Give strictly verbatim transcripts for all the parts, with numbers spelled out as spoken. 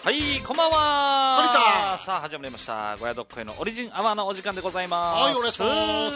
はい、こんばんは。 こんにちは。 さあ始まりましたゴヤドッコイのオリジンアワーのお時間でございます。 はい、お願いします。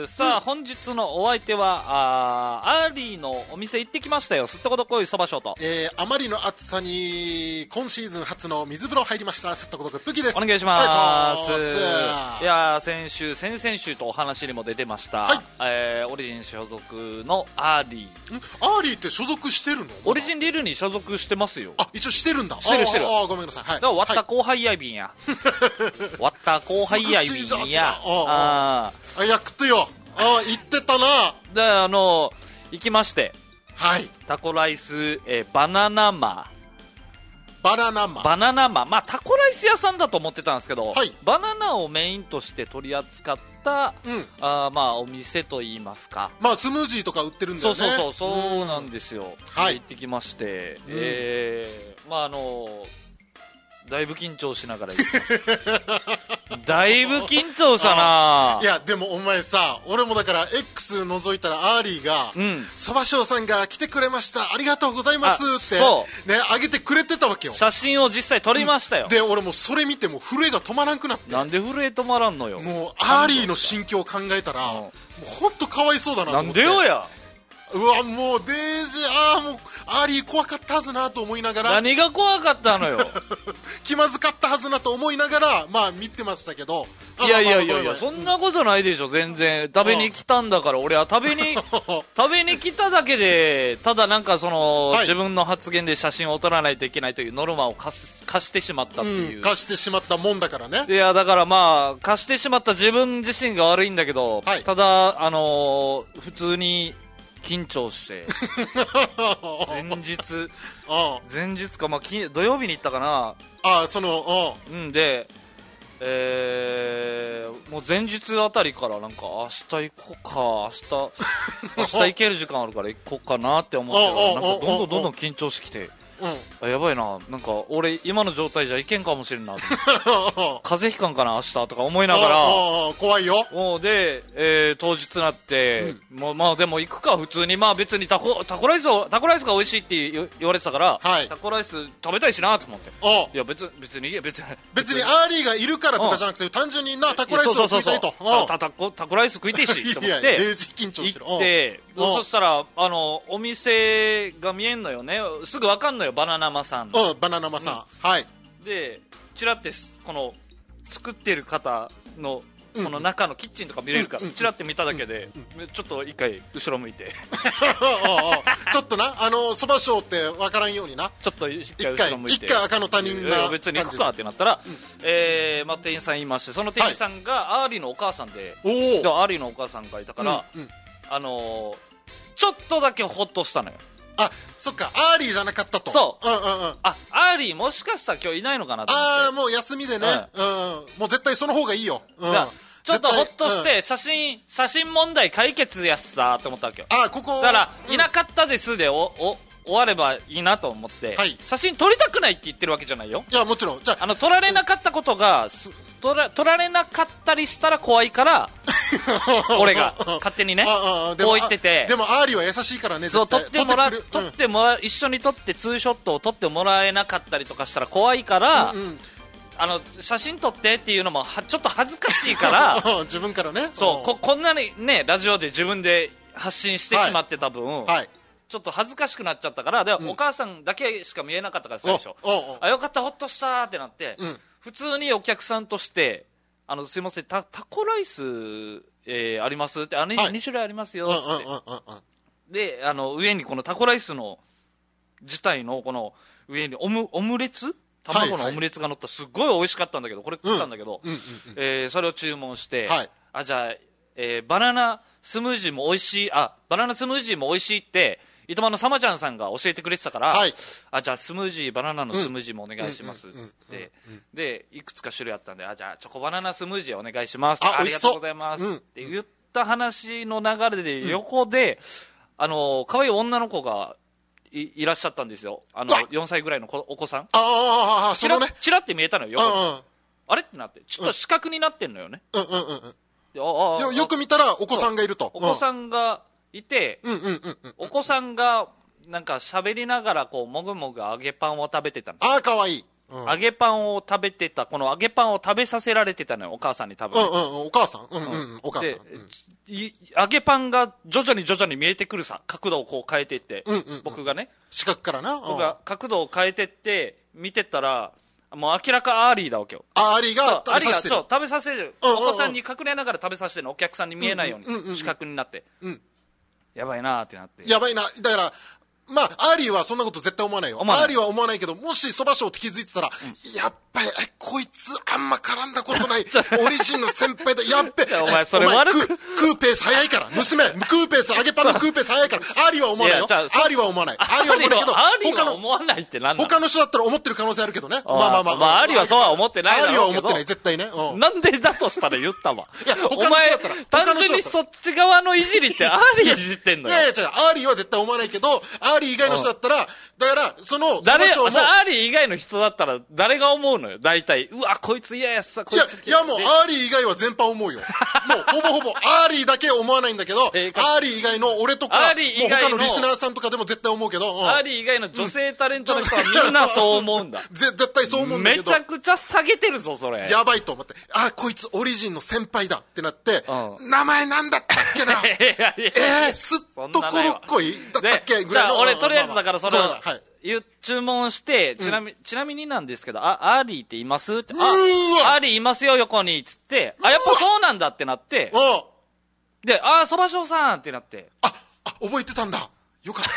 さあ、うん、本日のお相手はあーアーリーのお店行ってきましたよ。すっとこどっこいそばショート、 えー、あまりの暑さに今シーズン初の水風呂入りましたすっとこどっこいプギです。 お願いします。 お願いします。 いや先週先々週とお話にも出てました、はい、えー、オリジン所属のアーリー。 アーリーって所属してるの？ オリジンリルに所属してますよ。 あ、一応してるんだ。 してるしてる。 ああ、ごめんなさい。はい。 だから割った後輩やいびんや。割った後輩やいびんや。 ああ。あ、やくとよ。ああ、言ってたな。 で、あの行きまして。 はい。 タコライス、えー、バナナマバナナマバナナマまあタコライス屋さんだと思ってたんですけど、 はい、 バナナをメインとして取り扱った、 うん、 あまあお店といいますか、 まあスムージーとか売ってるんだよね。 そうそうそうそうなんですよ、うん、 はい、 行ってきまして、うん、えー、まああのだいぶ緊張しながら行ってだいぶ緊張したな。 いやでもお前さ、俺もだから X 覗いたらアーリーがそばしょうさんが来てくれました、ありがとうございますってね、あげてくれてたわけよ。 写真を実際撮りましたよ、うん、 で俺もそれ見ても震えが止まらんくなって。 なんで震え止まらんのよ。 もうアーリーの心境を考えたら、うん、もうほんとかわいそうだなと思って。 なんでよや。 うわもうデージあーもうアーリー怖かったはずなと思いながら。 何が怖かったのよ気まずかったはずなと思いながらまあ見てましたけど。 いやいやいやいや、そんなことないでしょ全然。食べに来たんだから。俺は食べに食べに来ただけで、ただなんかその、はい、自分の発言で写真を撮らないといけないというノルマを課す課してしまったっていう、 うん、課してしまったもんだからね。 いやだからまあ課してしまった自分自身が悪いんだけど、はい、ただあのー、普通に緊張して前日前日か、まあ、土曜日に行ったかなあ、そのうんで、えー、もう前日あたりからなんか明日行こうか明日明日行ける時間あるから行こうかなって思ってなんかどんどんどんどん緊張してきて、うん、あやばいな、なんか俺今の状態じゃいけんかもしれんな風邪ひかんかな明日とか思いながら怖いよ。 もうで、えー、当日なって、うん、もうまあでも行くか普通に、まあ別にタコタコライスをタコライスが美味しいって言われてたから、はい、タコライス食べたいしなと思って。いや別別に別に別にアーリーがいるからとかじゃなくて単純になタコライスを食いたいと。 タコタコライス食いたいしと思って行ってそしたらあのお店が見えんのよね。すぐ分かんのよバナナマさん。 うん、バナナマさん、うん、はい。 でチラってこの作ってる方のこの中のキッチンとか見れるから、チラって見ただけでちょっと一回後ろ向いてちょっとなあのそばしょうって分からんようになちょっと一回後ろ向いて一回赤の他人が別に行くかってなったら、うん、えーまあ、店員さんいまして、その店員さんがアーリーのお母さんで、はい、でアーリーのお母さんがいたから、うんうん、あのー、ちょっとだけホッとしたのよ。 あ、そっか、アーリーじゃなかったと。 そう、 うんうんうん、 あ、アーリーもしかしたら今日いないのかなと思って。 ああ、もう休みでね、うん、うん、もう絶対その方がいいよ、うん、 ちょっとホッとして写真、うん、写真問題解決やしさって思ったわけよ。 あ、ここだから、うん、いなかったですでおお終わればいいなと思って、はい、写真撮りたくないって言ってるわけじゃないよ。 いやもちろん。じゃあ、 あの撮られなかったことが、撮ら、撮られなかったりしたら怖いから俺が勝手にねこう言ってて。 でもアーリーは優しいからね。 そう撮ってもらう、撮ってもらう、一緒に撮ってツーショットを撮ってもらえなかったりとかしたら怖いから、うんうん、あの写真撮ってっていうのもはちょっと恥ずかしいから自分からね。 そうこ、こんなにねラジオで自分で発信してしまってた分、はいはい、ちょっと恥ずかしくなっちゃったから。で、うん、お母さんだけしか見えなかったから最初、あよかったホッとしたってなって、うん、普通にお客さんとしてあのすいません タ, タコライス、えー、ありますって、あ、ねはい、に種類ありますよって、であの上にこのタコライスの自体のこの上にオ ム, オムレツ卵のオムレツが乗ったすっごい美味しかったんだけど、これ食ったんだけど、うんうんうんうん、えー、それを注文して、はい、あじゃあ、えー、バナナスムージーも美味しい、あバナナスムージーも美味しいって糸満のさまちゃんさんが教えてくれてたから、はい、あじゃあスムージーバナナのスムージーもお願いしますっつってでいくつか種類あったんで、あじゃあチョコバナナスムージーお願いします、 あ, ありがとうございます、うん、って言った話の流れで横で、うん、あの可愛い女の子が い, いらっしゃったんですよ。あのよんさいぐらいの子お子さん。 ああ、 チラッ、ね、チラって見えたのよ横に、うんうん、あれってなってちょっと四角になってんのよね、うんうんうんうん、 でああ よ, よく見たらお子さんがいると、 お子さんがいて、うんうんうんうん、お子さんがなんか喋りながらこうもぐもぐ揚げパンを食べてたの。 ああ、かわいい。 うん、揚げパンを食べてた、この揚げパンを食べさせられてたのよ、お母さんに多分。 うんうん、お母さんうんうん、うん、お母さん。で、うん、 揚げパンが徐々に徐々に見えてくるさ、角度をこう変えていって、 うんうんうん、 僕がね。 四角からな。 僕が角度を変えていって、見てったら、もう明らかアーリーだわけよ。 アーリーが食べさせてる。 そう、食べさせる。うんうんうん、お子さんに隠れながら食べさせてるの、お客さんに見えないように、うんうんうん、四角になって。うん、やばいなーってなって。 やばいな。だから、まあ、アーリーはそんなこと絶対思わないよ。アーリーは思わないけど、もしそばしょうって気づいてたら、うん、やっぱり、え、こいつあんま絡んだことない、オリジンの先輩だ、やっべ、 お前それ悪く、 クーペース早いから、娘、クーペース、揚げパンのクーペース早いから、アーリーは思わないよ。アーリーは思わない。アーリーは思わないけど、 アーリーは思わないって何なの？ 他の人だったら思ってる可能性あるけどね。まあまあまあ。 まあ、アーリーはそうは思ってないだろうけど。 アーリーは思ってない、絶対ね。 うん、なんでだとしたら言ったわ。 いや、他の人だったら。 単純にそっち側のいじりってアーリーいじってんのよ。 いやいや、違う、アーリーは絶対思わないけど、アーリー以外の人だったら、だから、その、 誰、アーリー以外の人だったら、誰が思うのよ、大体。うわ、こいつ嫌やさ、こいつ。 いや、いやもう、アーリー以外は全般思うよ。もう、ほぼほぼ、アーリーだけ思わないんだけど、アーリー以外の俺とか、もう他のリスナーさんとかでも絶対思うけど、うん、 アーリー以外の女性タレントの人はみんなそう思うんだ。 絶対そう思うんだけど。 めちゃくちゃ下げてるぞ、それ。 やばいと思って。あ、こいつオリジンの先輩だってなって、うん、名前なんだったっけな。えー、すっとこどっこいだったっけぐらいの。 じゃあ、俺とりあえずだからそれを、はい、注文して、ちなみ、うん、ちなみになんですけど、あ、アーリーっていますって、あ、アーリーいますよ、横に、つって、あ、やっぱそうなんだってなって、で、あ、そばしょうさんってなって。 あ、あ、覚えてたんだ。よかった。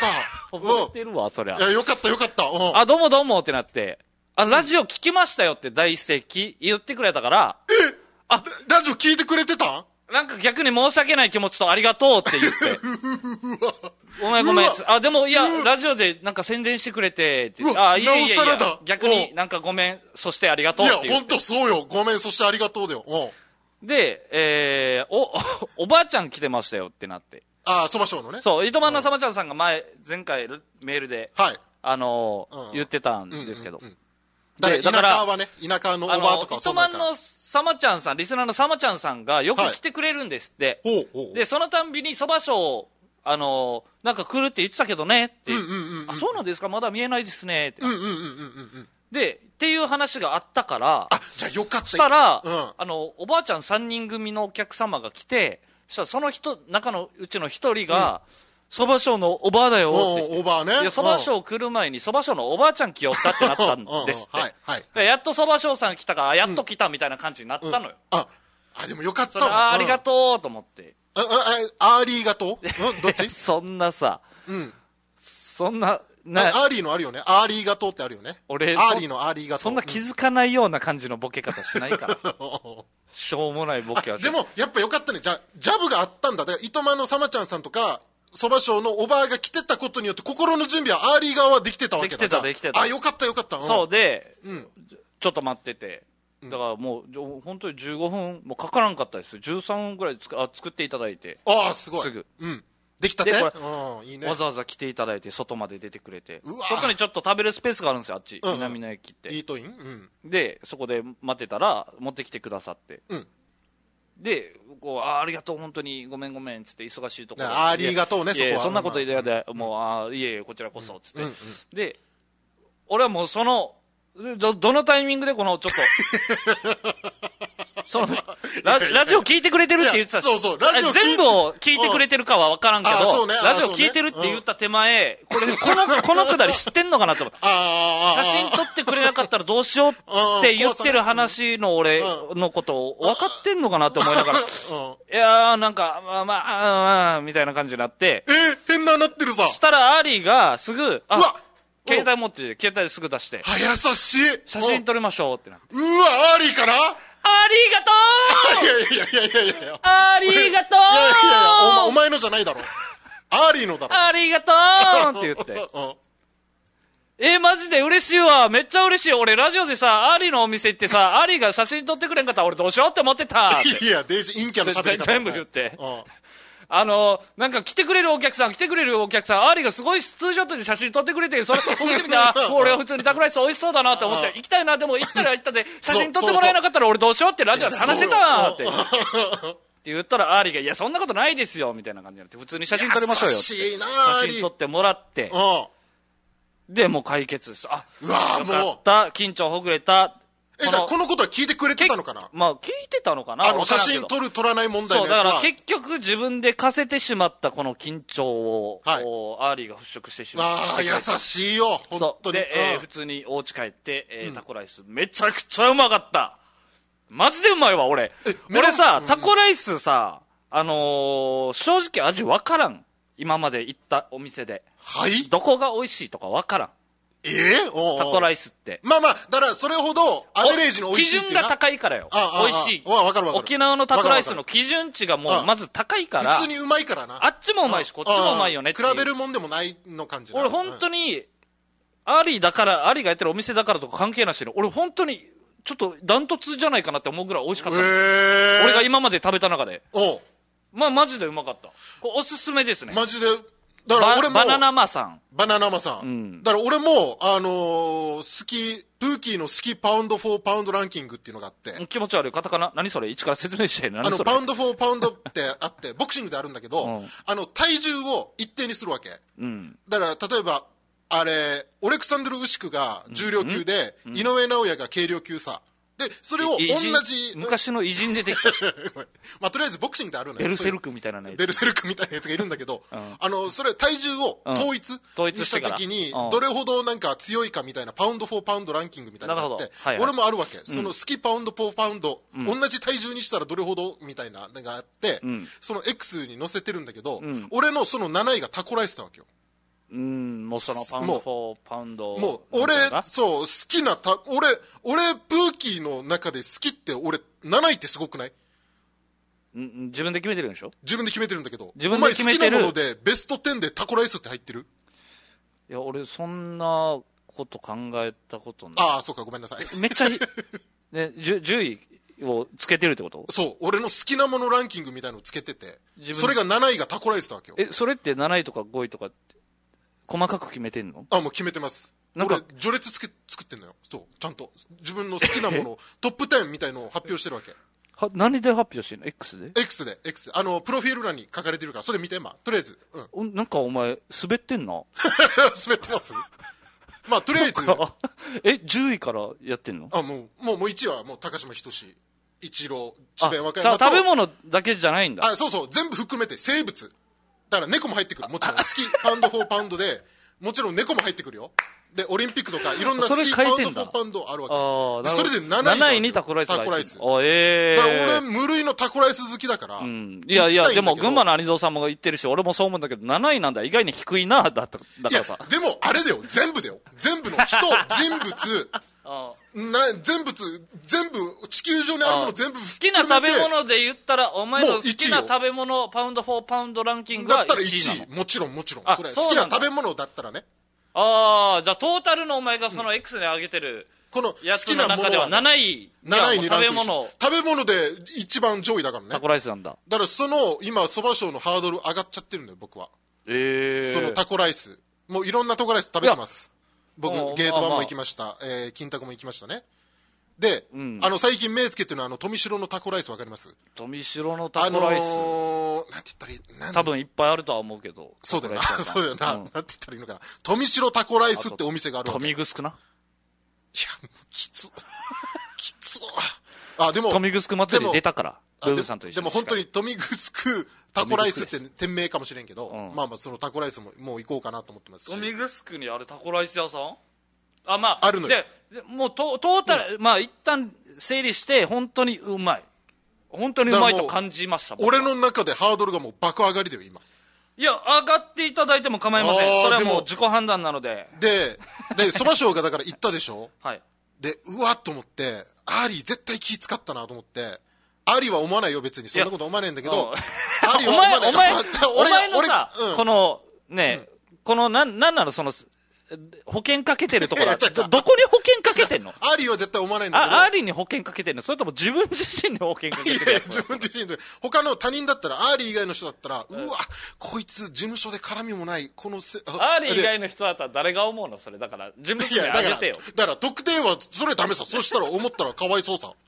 覚えてるわ、そりゃ。 いや、よかった、よかった。 あ、どうもどうもってなって、あ、ラジオ聞きましたよって第一声言ってくれたから、 えあ、ラジオ聞いてくれてた？ なんか逆に申し訳ない気持ちとありがとうって言って。ごめんごめん。あ、でもいや、ラジオでなんか宣伝してくれてって。あ、いやいやいや。逆になんかごめん、そしてありがとうって言って。 いや、ほんとそうよ。ごめん、そしてありがとうだよ。 で、えー、お、おばあちゃん来てましたよってなって。 ああ、そばしょうのね。 そう、糸満のさまちゃんさんが前、前回メールで、はい。あのー、言ってたんですけど。 だから、田舎はね、田舎のおばあとかはそうなんから。 糸満のさまちゃんさん、リスナーのさまちゃんさんがよく来てくれるんですって。はい、で、そのたんびにそばしょう、あのー、なんか来るって言ってたけどねって。あ、そうなんですか、まだ見えないですねって。で、っていう話があったから、 あ、じゃあよかった。 そしたら、うん、あの、おばあちゃんさんにん組のお客様が来て、そしたらその人、中のうちの一人が、そばしょうのおばあだよって。 おばあね。 いや、そばしょう来る前にそばしょうのおばあちゃん来よったってなったんですって。はいはい。やっとそばしょうさん来たから、やっと来たみたいな感じになったのよ。 うんうん、あ、あ、でもよかったわ。 あ、ありがとうと思って。 あ、あ、ありがとうどっちそんなさ、うん。そんな、 なアーリーのあるよね。アーリーガトーってあるよね。 俺、 アーリーのアーリーガトー。 そんな気づかないような感じのボケ方しないから。しょうもないボケはしでも、やっぱよかったね。じゃあ、ジャブがあったんだ。だから、糸満のさまちゃんさんとか、そばしょうのおばあが来てたことによって、心の準備はアーリー側はできてたわけだ。 できてた、できてた。 あ、よかったよかった。 うん、そうで、うん、ちょっと待ってて。だからもう、本当にじゅうごふんもかからんかったです。じゅうさんふんぐらいつくあ作っていただいて。 ああ、すごい。 すぐ。 うん。できたて、 うん、いいね、わざわざ来ていただいて外まで出てくれて、外にちょっと食べるスペースがあるんですよ、あっち、うんうん、南の駅ってイートイン、 うん、でそこで待ってたら持ってきてくださって、うん、でこう あ, ありがとう本当にごめんごめんっつって忙しいところありがとうねそこはそんなこと言うで、うん、もうあいえいえこちらこそっつって、うんうん、で俺はもうその ど, どのタイミングでこのちょっとその ラ, ラジオ聞いてくれてるって言ってたそうそうラジオ全部を聞いてくれてるかは分からんけど、ね、ラジオ聞いてるって言った手前、これこのこのくだり知ってんのかなと思って写真撮ってくれなかったらどうしようって言ってる話の俺のことを分かってんのかなって思いながらいやーなんかまあまあ、あみたいな感じになってえー、変ななってるさしたらアーリーがすぐあ携帯持って携帯ですぐ出してあ優しい写真撮りましょうってなってうわアーリーかなありがとういやいやいやいやいやありがとういやいやいやお, お前のじゃないだろアーリーのだろありがとうって言って、うん、えー、マジで嬉しいわめっちゃ嬉しい俺ラジオでさアーリーのお店行ってさアーリーが写真撮ってくれんかったら俺どうしようって思ってたいやデイジー陰キャの喋り方全部言って、うんあのー、なんか来てくれるお客さん来てくれるお客さんアーリーがすごいツーショットで写真撮ってくれてそれ僕見てみてあ俺は普通にタコライス美味しそうだなって思って行きたいなでも行ったら行ったで写真撮ってもらえなかったら俺どうしようってラジオで話してたってって言ったらアーリーがいやそんなことないですよみたいな感じになって普通に写真撮りましょうよって優しいな写真撮ってもらってでもう解決です。あうわよかった緊張ほぐれた。 えじゃあこのことは聞いてくれてたのかな。 まあ聞いてたのかな。 あの写真撮る撮らない問題のやつはそうだから結局自分で課せてしまったこの緊張を、はい、アーリーが払拭してしまった。 ああ優しいよ本当に。 で、えー、普通にお家帰って、えーうん、タコライスめちゃくちゃうまかった。マジでうまいわ俺。俺さ、うん、タコライスさあのー、正直味わからん。今まで行ったお店ではいどこが美味しいとかわからん。 えー、おうおうタコライスってまあまあだからそれほどアベレージの美味しいっていう基準が高いからよ。 ああ美味しいわかるわかる。 沖縄のタコライスの基準値がもうまず高いから普通にうまいからな。 あっちもうまいしこっちもうまいよねっていう比べるもんでもないの感じな。 俺本当にアリだからアリがやってるお店だからとか関係なしに俺本当にちょっとダントツじゃないかなって思うぐらい美味しかった、えー、俺が今まで食べた中でおまあマジでうまかった。これおすすめですねマジで。だから俺もバナナマさんバナナマさん、うん、だから俺もあのー、好きプーキーの好きパウンドフォーパウンドランキングっていうのがあって気持ち悪いカタカナ何それ一から説明して何それ。 あのパウンドフォーパウンドってあってボクシングであるんだけど、うん、あの体重を一定にするわけ、うん、だから例えばあれオレクサンドル・ウシクが重量級で、うん、井上尚弥が軽量級さでそれを同じ昔の偉人出てきたまあとりあえずボクシングであるのよ。 ベルセルクみたいなやつベルセルクみたいなやつがいるんだけど、うん、あのそれ体重を統一にした時にどれほどなんか強いかみたいなパウンドフォーパウンドランキングみたいなのがあって、はいはい、俺もあるわけ、うん、その好きパウンドフォーパウンド、うん、同じ体重にしたらどれほどみたいなのがあって、うん、その X に載せてるんだけど、うん、俺のそのなないがタコライスだわけよ。 うんもうそのパウンドフォーパウンドもう俺そう好きなた俺俺プーキーの中で好きって俺なないってすごくない？ ん自分で決めてるんでしょ？ 自分で決めてるんだけど自分で決めてる。 お前好きなものでベストじゅうでタコライスって入ってる？ いや俺そんなこと考えたことない。 ああそうかごめんなさいめっちゃねじゅじゅういをつけてるってこと？ そう俺の好きなものランキングみたいなのをつけててそれがなないがタコライスだわけよ。 えそれってなないとかごいとかって細かく決めてんの？ あもう決めてます。俺序列つけ作ってんのよ。そうちゃんと自分の好きなものトップじゅうみたいのを発表してるわけ。 は何で発表してんの？ X で X で X あのプロフィール欄に書かれてるからそれ見てまあとりあえず、 うん、なんかお前滑ってんな滑ってますまあとりあえずえじゅういからやってんの？ あもうもうもういちはもう高島仁一郎智弁和歌山と食べ物だけじゃないんだ。 あそうそう全部含めて生物だから猫も入ってくる。もちろん好きパウンドフォーパウンドでもちろん猫も入ってくるよ。でオリンピックとかいろんな好きパウンドフォーパウンドあるわけ。それでなないなないにタコライス。タコライス。あえー、だから俺無類のタコライス好きだから、うん、 いやいやでも群馬の兄蔵さんも言ってるし俺もそう思うんだけどなないなんだ意外に低いなだっただからさ。 でもあれだよ全部だよ全部の人人物な全部全部地球上にあるもの全部好きな食べ物で言ったらお前の好きな食べ物パウンドフォーパウンドランキングはいちいなの？だったらいちいもちろんもちろんそれ好きな食べ物だったらね。 ああじゃあトータルのお前がその X に上げてるこのやつの中ではなないなないに食べ物食べ物で一番上位だからね。 タコライスなんだ。 だからその今そば賞のハードル上がっちゃってるんだよ僕は。 ええー、 そのタコライスもういろんなタコライス食べてます。僕ゲートワンも行きました、まあまあ、えー、金タコも行きましたね。で、うん、あの最近目つけてるのはあの富城のタコライスわかります？ 富城のタコライス、あのー、なんて言ったらいい？ 多分いっぱいあるとは思うけどそうだよなそうだよな、うん、なんて言ったらいいのかな。富城タコライスってお店があるわけ。 富城な。いやきつきつあでも富城祭り出たからブーブさんと一緒に。 でも本当に富城タコライスって店名かもしれんけど、うん、まあまあそのタコライスももう行こうかなと思ってますし。 富城にあるタコライス屋さんあまああるのよ。 でもうトータル、うん、まあ一旦整理して本当にうまい本当にうまいと感じました。 俺の中でハードルがもう爆上がりだよ今。 いや上がっていただいても構いません。それはもう自己判断なので。 ででそば賞がだから行ったでしょはいでうわっと思ってアーリー絶対気使ったなと思ってアーリーは思わないよ別にそんなこと思わないんだけどアーリーは思わない。 お前お前お前のさ、うん、このね、うん、このなんなんなのその保険かけてるところはど, どこに保険かけてんの？ アーリーは絶対思わないんだけど。 アーリーに保険かけてんの？それとも自分自身に保険かけてる？いやいや自分自身で他の他人だったらアーリー以外の人だったら、うん、うわこいつ事務所で絡みもないこのせアーリー以外の人だったら誰が思うのそれだから自分自身にあげてよ。 だからだから特定はそれダメさ。そしたら思ったらかわいそうさ。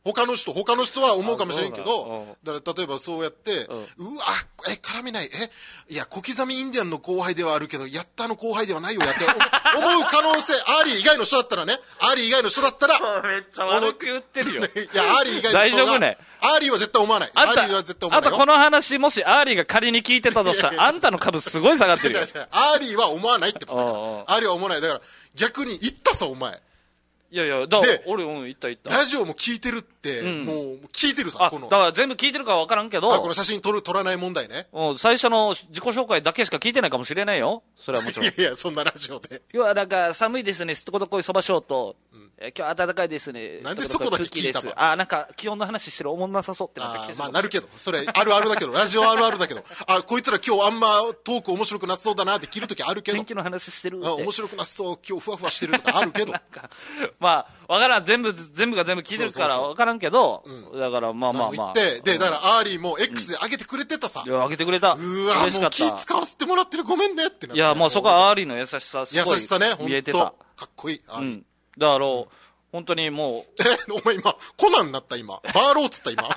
他の人他の人は思うかもしれんけど、だから例えばそうやって、うん、うわえ絡めないえいや小刻みインディアンの後輩ではあるけどヤッターの後輩ではないよやって思う可能性アーリー以外の人だったらねアーリー以外の人だったらめっちゃ悪く言ってるよいやアーリー以外の人が大丈夫ねアーリーは絶対思わない。アーリーは絶対思わないよ。 あとこの話もしアーリーが仮に聞いてたとしたらあんたの株すごい下がってるよ。違う違う違うアーリーは思わないってことだから。アーリーは思わない。だから逆に言ったさお前。 いやいやだから俺うん言った言った。 ラジオも聞いてるって、うん、もう聞いてるさこの。 だから全部聞いてるか分からんけど。 あこの写真撮る撮らない問題ね。 最初の自己紹介だけしか聞いてないかもしれないよ。それはもちろん。 いやいやそんなラジオで。 要はなんか寒いですねすっとこどこいそばしょうと。うんえ今日暖かいですね。 なんでそこだけ聞いたの？ あなんか気温の話してるおもんなさそうってなってきて。 まあなるけどそれあるあるだけどラジオあるあるだけどあこいつら今日あんまトーク面白くなさそうだなって切るときあるけど。 天気の話してるって。 あ面白くなさそう今日ふわふわしてるとかあるけど。なんかまあわからん全部全部が全部聞いてるからわからんけど、そうそうそう、うん、だからまあまあまあ。 ででだからアーリーも X で上げてくれてたさ。 うん、いや上げてくれた。 うわもう気使わせてもらってるごめんねってなって。 いやまあそこはアーリーの優しさすごい優しさね見えてた。かっこいい。 うん。だから。うん本当にもう。 え、お前今、コナンになった今。バーローっつった今。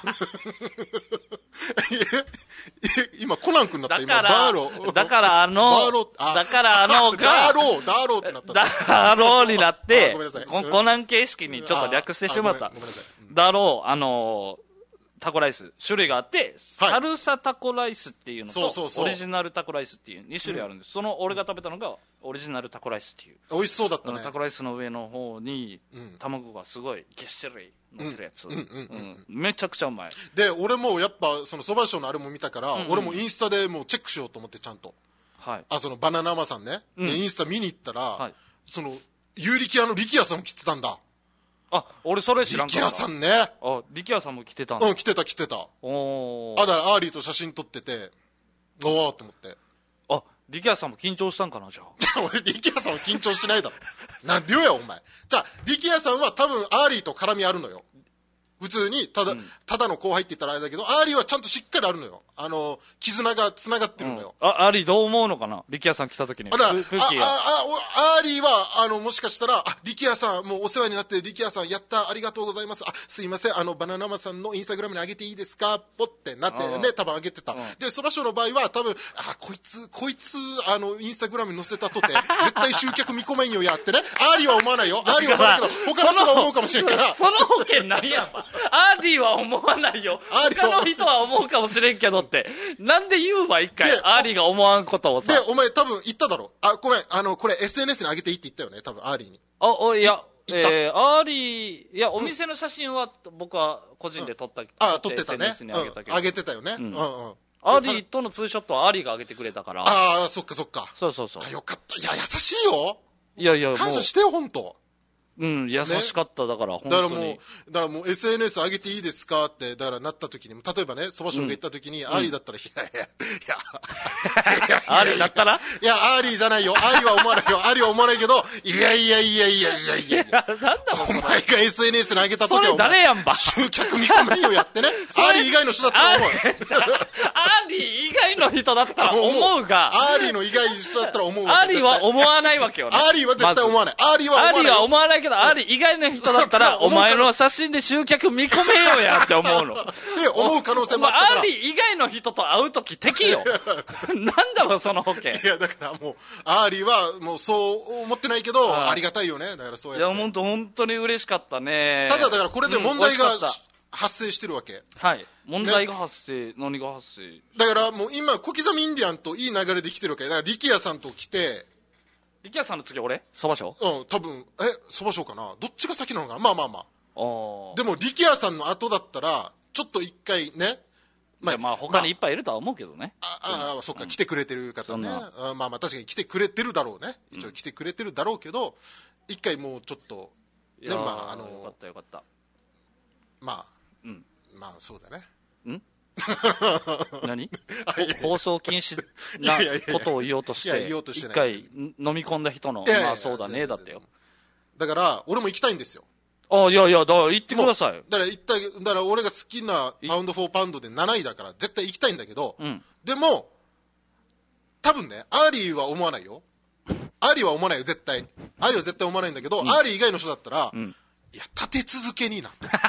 今、コナン君になった今。バーロー。 だからあの、バーロー、だからあのが、 ダーロー、ダーローってなった。 ダーローになって、ごめんなさいコナン形式にちょっと略してしまった。ダーロー、あのー、タコライス種類があって、はい、サルサタコライスっていうのとそうそうそうオリジナルタコライスっていうに種類あるんです、うん、その俺が食べたのがオリジナルタコライスっていう美味しそうだったね。 タコライスの上の方に、うん、卵がすごいぎっしり乗ってるやつめちゃくちゃうまいで俺もやっぱそのそばショーのあれも見たから、うんうん、俺もインスタでもうチェックしようと思ってちゃんと、はい、あそのバナナマさんね、うん、インスタ見に行ったら、はい、その有力屋の力也さんも来てたんだ。 あ、俺それ知らんかった。 力也さんね。 あ、力也さんも来てたんだ。 うん、来てた来てた。おー。あ、だからアーリーと写真撮ってて、おーって思って。 あ、力也さんも緊張したんかな、じゃあ。 俺、力也さんは緊張してないだろ。なんでよや、お前。じゃあ、力也さんは多分アーリーと絡みあるのよ。普通に、ただ、うん、ただの後輩って言ったらあれだけど、アーリーはちゃんとしっかりあるのよ。あの、絆が繋がってるのよ。 うん、あ、アーリーどう思うのかな力也さん来た時に。 あ、だから、あ、あ、アーリーは、あの、もしかしたら、あ、力也さん、もうお世話になって力也さん、やった、ありがとうございます。あ、すいません、あの、バナナマさんのインスタグラムに上げていいですかポってなってね、多分上げてた。で、そらしょの場合は、多分、あ、こいつ、こいつ、あの、インスタグラムに載せたとて、絶対集客見込めんよやってね。アーリーは思わないよ。アーリーは思わないけど、他の人が思うかもしれんから。 その保険ないやんば。アーリーは思わないよ。他の人は思うかもしれんけどって。なんで言うわ、一回。アーリーが思わんことをさ。 で、お前多分言っただろ。あ、ごめん、あの、これ エスエヌエス に上げていいって言ったよね、多分アーリーに。 あ、お、いや、えー、アーリー、いや、お店の写真は僕は個人で撮った、うん、 あ、撮ってたね。エスエヌエス に上げたけど。うん、上げてたよね。うん、うん、うん。 アーリーとのツーショットはアーリーが上げてくれたから。 ああ、そっかそっか。 そうそうそう。 あ、よかった。いや、優しいよ。 いやいや、 感謝してよ、ほんと。 うん、優しかった、ね、だから本当にだからもうだからもう エスエヌエス 上げていいですかってだからなった時に例えばねそばしょうが行った時に、うん、アーリーだったら、いやいやいやアーリーだったらいやアーリーじゃないよアーリーは思わないよアーリーは思わないけどいやいやいやいやいやいやいやなんだお前が エスエヌエス に上げた時はそれ誰やんば集客見込めよやってねアーリー以外の人だったら思うアーリー以外の人だったら思うがアーリーの以外の人だったら思うわアーリーは思わないわけよねアーリーは絶対思わないアーリーは思わないアーリーは思わないけどアーリー以外の人だったらお前の写真で集客見込めよやって思うので思う可能性もあったからアーリー以外の人と会うとき敵よなんだろその保険いやだからもうアーリーはもうそう思ってないけど あ, ありがたいよねだからそうやっていや本当本当に嬉しかったねただだからこれで問題が、うん、発生してるわけはい問題が発生、ね、何が発生だからもう今小刻みインディアンといい流れで来てるわけだから力也さんと来て力也さんの次俺そばしょうん多分えそばしょかなどっちが先なのかなまあまあまああでも力也さんの後だったらちょっと一回ねまあ、まあ他にいっぱいいるとは思うけどね、 まあ、ああそっか、うん、来てくれてる方ねあまあまあ確かに来てくれてるだろうね一応来てくれてるだろうけど、うん、一回もうちょっとねまああのよかったよかったまあ、うん、まあそうだねん何放送禁止なことを言おうとして一回飲み込んだ人のまあそうだねだってよだから俺も行きたいんですよあいやいやだから行ってくださいだから行っただから俺が好きなパウンドフォーパウンドでなないだから絶対行きたいんだけど、うん、でも多分ねアーリーは思わないよアーリーは思わないよ絶対アーリーは絶対思わないんだけど、うん、アーリー以外の人だったら、うん、いや立て続けにな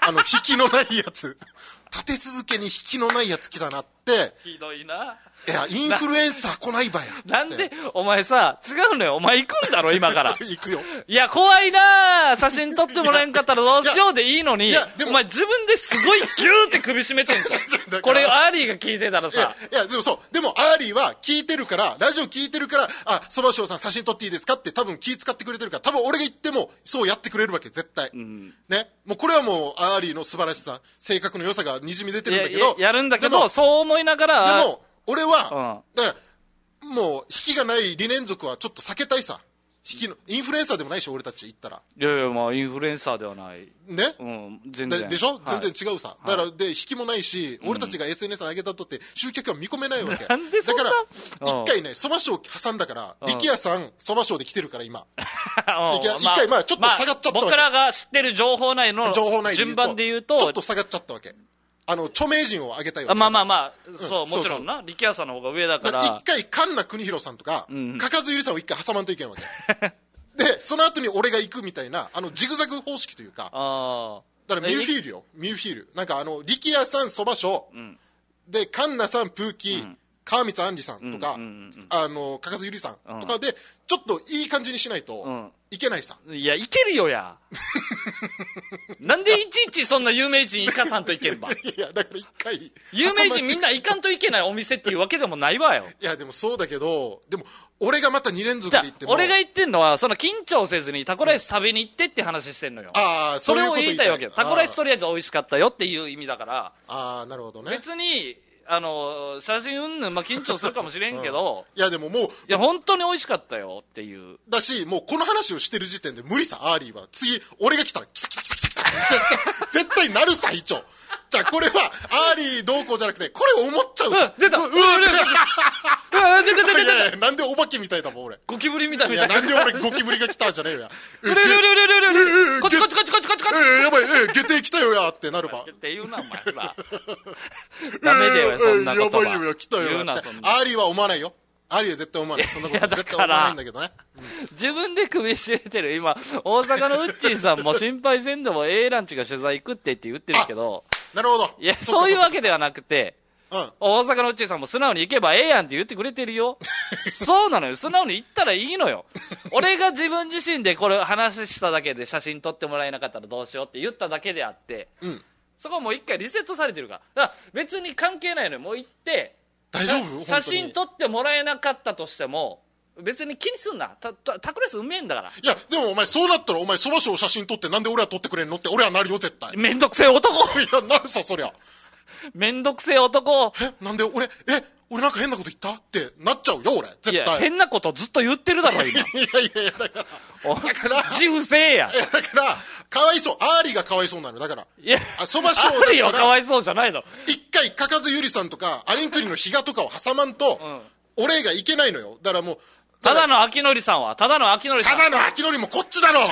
あの、引きのないやつ。立て続けに引きのないやつ来たなって。 ひどいな。 いや、インフルエンサー来ないばや。 なんで、お前さ、違うのよ。お前行くんだろ、今から。 行くよ。 いや、怖いな写真撮ってもらえんかったらどうしようでいいのに、お前自分ですごいギューって首絞めてんじゃん。これ、アーリーが聞いてたらさ。 いや、いやでもそう。でも、アーリーは聞いてるから、ラジオ聞いてるから、あ、そばしょうさん写真撮っていいですかって多分気使ってくれてるから、多分俺が言っても、そうやってくれるわけ、絶対。うん、ね。もうこれはもう、アーリーの素晴らしさ、性格の良さがにじみ出てるんだけど。 や, やるんだけど、そう思いながら。 でも、俺は、うん、だからもう引きがない理念族はちょっと避けたいさ。引きのインフルエンサーでもないし、俺たち言ったら。 いやいや、まあインフルエンサーではないね、 うん、全然で, でしょ、はい、全然違うさ。だから、で引きもないし、俺たちが エスエヌエス に上げたとって集客は見込めないわけ。 なんでそんな。 だから一回ね、そば賞挟んだから、力也さんそば賞で来てるから今。一回まあちょっと下がっちゃったわけ、まあ、 僕らが知ってる情報内の順番で言うとちょっと下がっちゃったわけ。あの著名人を挙げたいわけ。 まあまあまあ、そう、うん、もちろんな、力也さんの方が上だから。 一回神奈邦弘さんとか、うん、かかずゆりさんを一回挟まんといけんわけ。でその後に俺が行くみたいな、あのジグザグ方式というか。あ、だからミルフィールよ、ミルフィール。なんかあの力也さんそば賞、うん、で神奈さんプーキー、うん、川光杏里さんとか、うんうんうんうん、あのかかずゆりさんとかで、ちょっといい感じにしないと、うん、いけないさ。 いや、いけるよや。なんでいちいちそんな有名人行かさんといけんば。 いや、だから一回。 有名人みんな行かんといけないお店っていうわけでもないわよ。 いや、でもそうだけど、でも、俺がまたに連続で行っても。 俺が言ってんのは、その緊張せずにタコライス食べに行ってって話してんのよ。 うん、ああ、そういうこと言いたい。それを言いたいわけよ。タコライスとりあえず美味しかったよっていう意味だから。 ああ、なるほどね。 別に、あの写真うんぬん、まあ、緊張するかもしれんけど、 うん、いやでももういや本当に美味しかったよっていうだし、もうこの話をしてる時点で無理さ。アーリーは次俺が来たら来た来た来た来た絶対絶対なるさ。一応じゃあこれはアーリーどうこうじゃなくて、これ思っちゃうさ。 出た、うわ出た出た出た。 なんでお化けみたいだもん俺。 ゴキブリみたいな。 いやなんで俺ゴキブリが来たじゃねえよや。 うれれれれれれれこっちこっちこっちこっちこっちこっち。 やばい、え下手来たよやってなるば。 って言うなお前は。ダメだよそんな言葉。 やばいよや来たよやって。アーリーは思わないよ。アーリーは絶対思わない。そんなこと絶対思わないんだけどね。 自分で首絞めてる今大阪のウッチーさんも心配せんでも A ランチが取材行くってって言ってるけど。 なるほど。 いやそういうわけではなくて、うん、大阪のうっちーさんも素直に行けばええやんって言ってくれてるよ。そうなのよ。素直に行ったらいいのよ。俺が自分自身でこれ話しただけで写真撮ってもらえなかったらどうしようって言っただけであって、うん、そこはもう一回リセットされてるから。だから別に関係ないのよ。もう行って大丈夫？ 写真撮ってもらえなかったとしても別に気にすんな。たたタクレスうめえんだから。 いやでもお前そうなったらお前そば賞写真撮ってなんで俺は撮ってくれんのって俺はなるよ絶対。 めんどくせえ男。 いやなるさそりゃ。 めんどくせえ男。 えなんで俺え俺なんか変なこと言ったってなっちゃうよ俺絶対。いや変なことずっと言ってるだろ今。いやいやいやだからだから自負せえや。 だからかわいそう。アーリーがかわいそうなのだから。 いやそば賞だったらアーリーはかわいそうじゃないの。 一回かかずゆりさんとかアリンクリの比嘉とかを挟まんと、うん、俺がいけないのよ。だからもうただの秋典さんはただの秋典さんただの秋典もこっちだろ。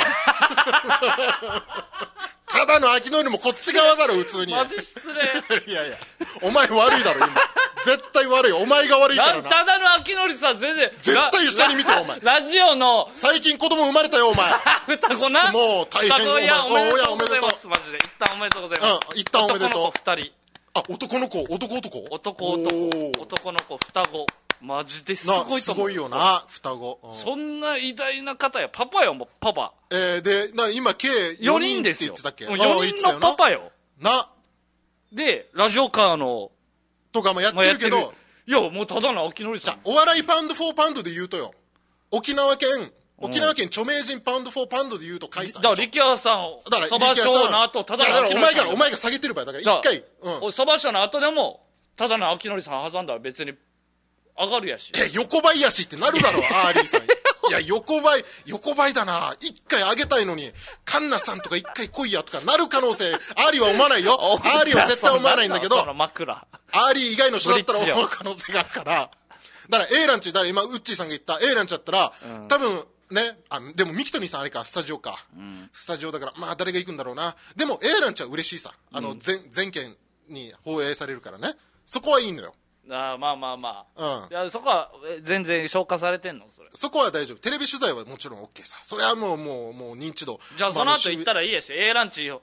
ただの秋典もこっち側だろ普通に。 マジ失礼。 いやいやお前悪いだろ今。絶対悪いよお前が悪いからな。 ただの秋典さん全然絶対一緒に見てよお前。 ラジオの最近子供生まれたよお前。 双子な。 もう大変。 お親おめでとうございますマジで。一旦おめでとうございます。 うん一旦おめでとう。 男の子二人。 あ男の子男男男男男の子双子。マジですごいと思う。 すごいよな双子、 うん、そんな偉大な方や。パパよもうパパ。 えー、でな今計よにんって言ってたっけ。 よにんのパパよな。 でラジオカーのとかもやってるけど、まあ、 いやもうただの秋典さん。 じゃお笑いパウンドフォーパウンドで言うとよ沖縄県沖縄県著名人パウンドフォーパウンドで言うと解散。 だから力也さんそば賞の後ただの秋典さん。 お前がお前が下げてる場合だから一回そば賞の後でもただの秋典さん挟んだら別に上がるやし。 え横ばいやしってなるだろアーリーさん。いや横ばい横ばいだな一回上げたいのにカンナさんとか一回来いやとかなる可能性アーリーは思わないよ。アーリーは絶対思わないんだけど、アーリー以外の人だったら思う可能性があるから。だから A ランチだから今ウッチーさんが言った A ランチだったら、うん、多分ねあでもミキトニーさんあれかスタジオか、うん、スタジオだからまあ誰が行くんだろうな。でも A ランチは嬉しいさ。あの、うん、全全県に放映されるからね。そこはいいのよ。 あまあまあまあ、うん、いやそこは全然消化されてんのそれ。 そこは大丈夫。テレビ取材はもちろん OK さ。それはもうもうもう認知度。 じゃあその後行ったらいいやし A ランチ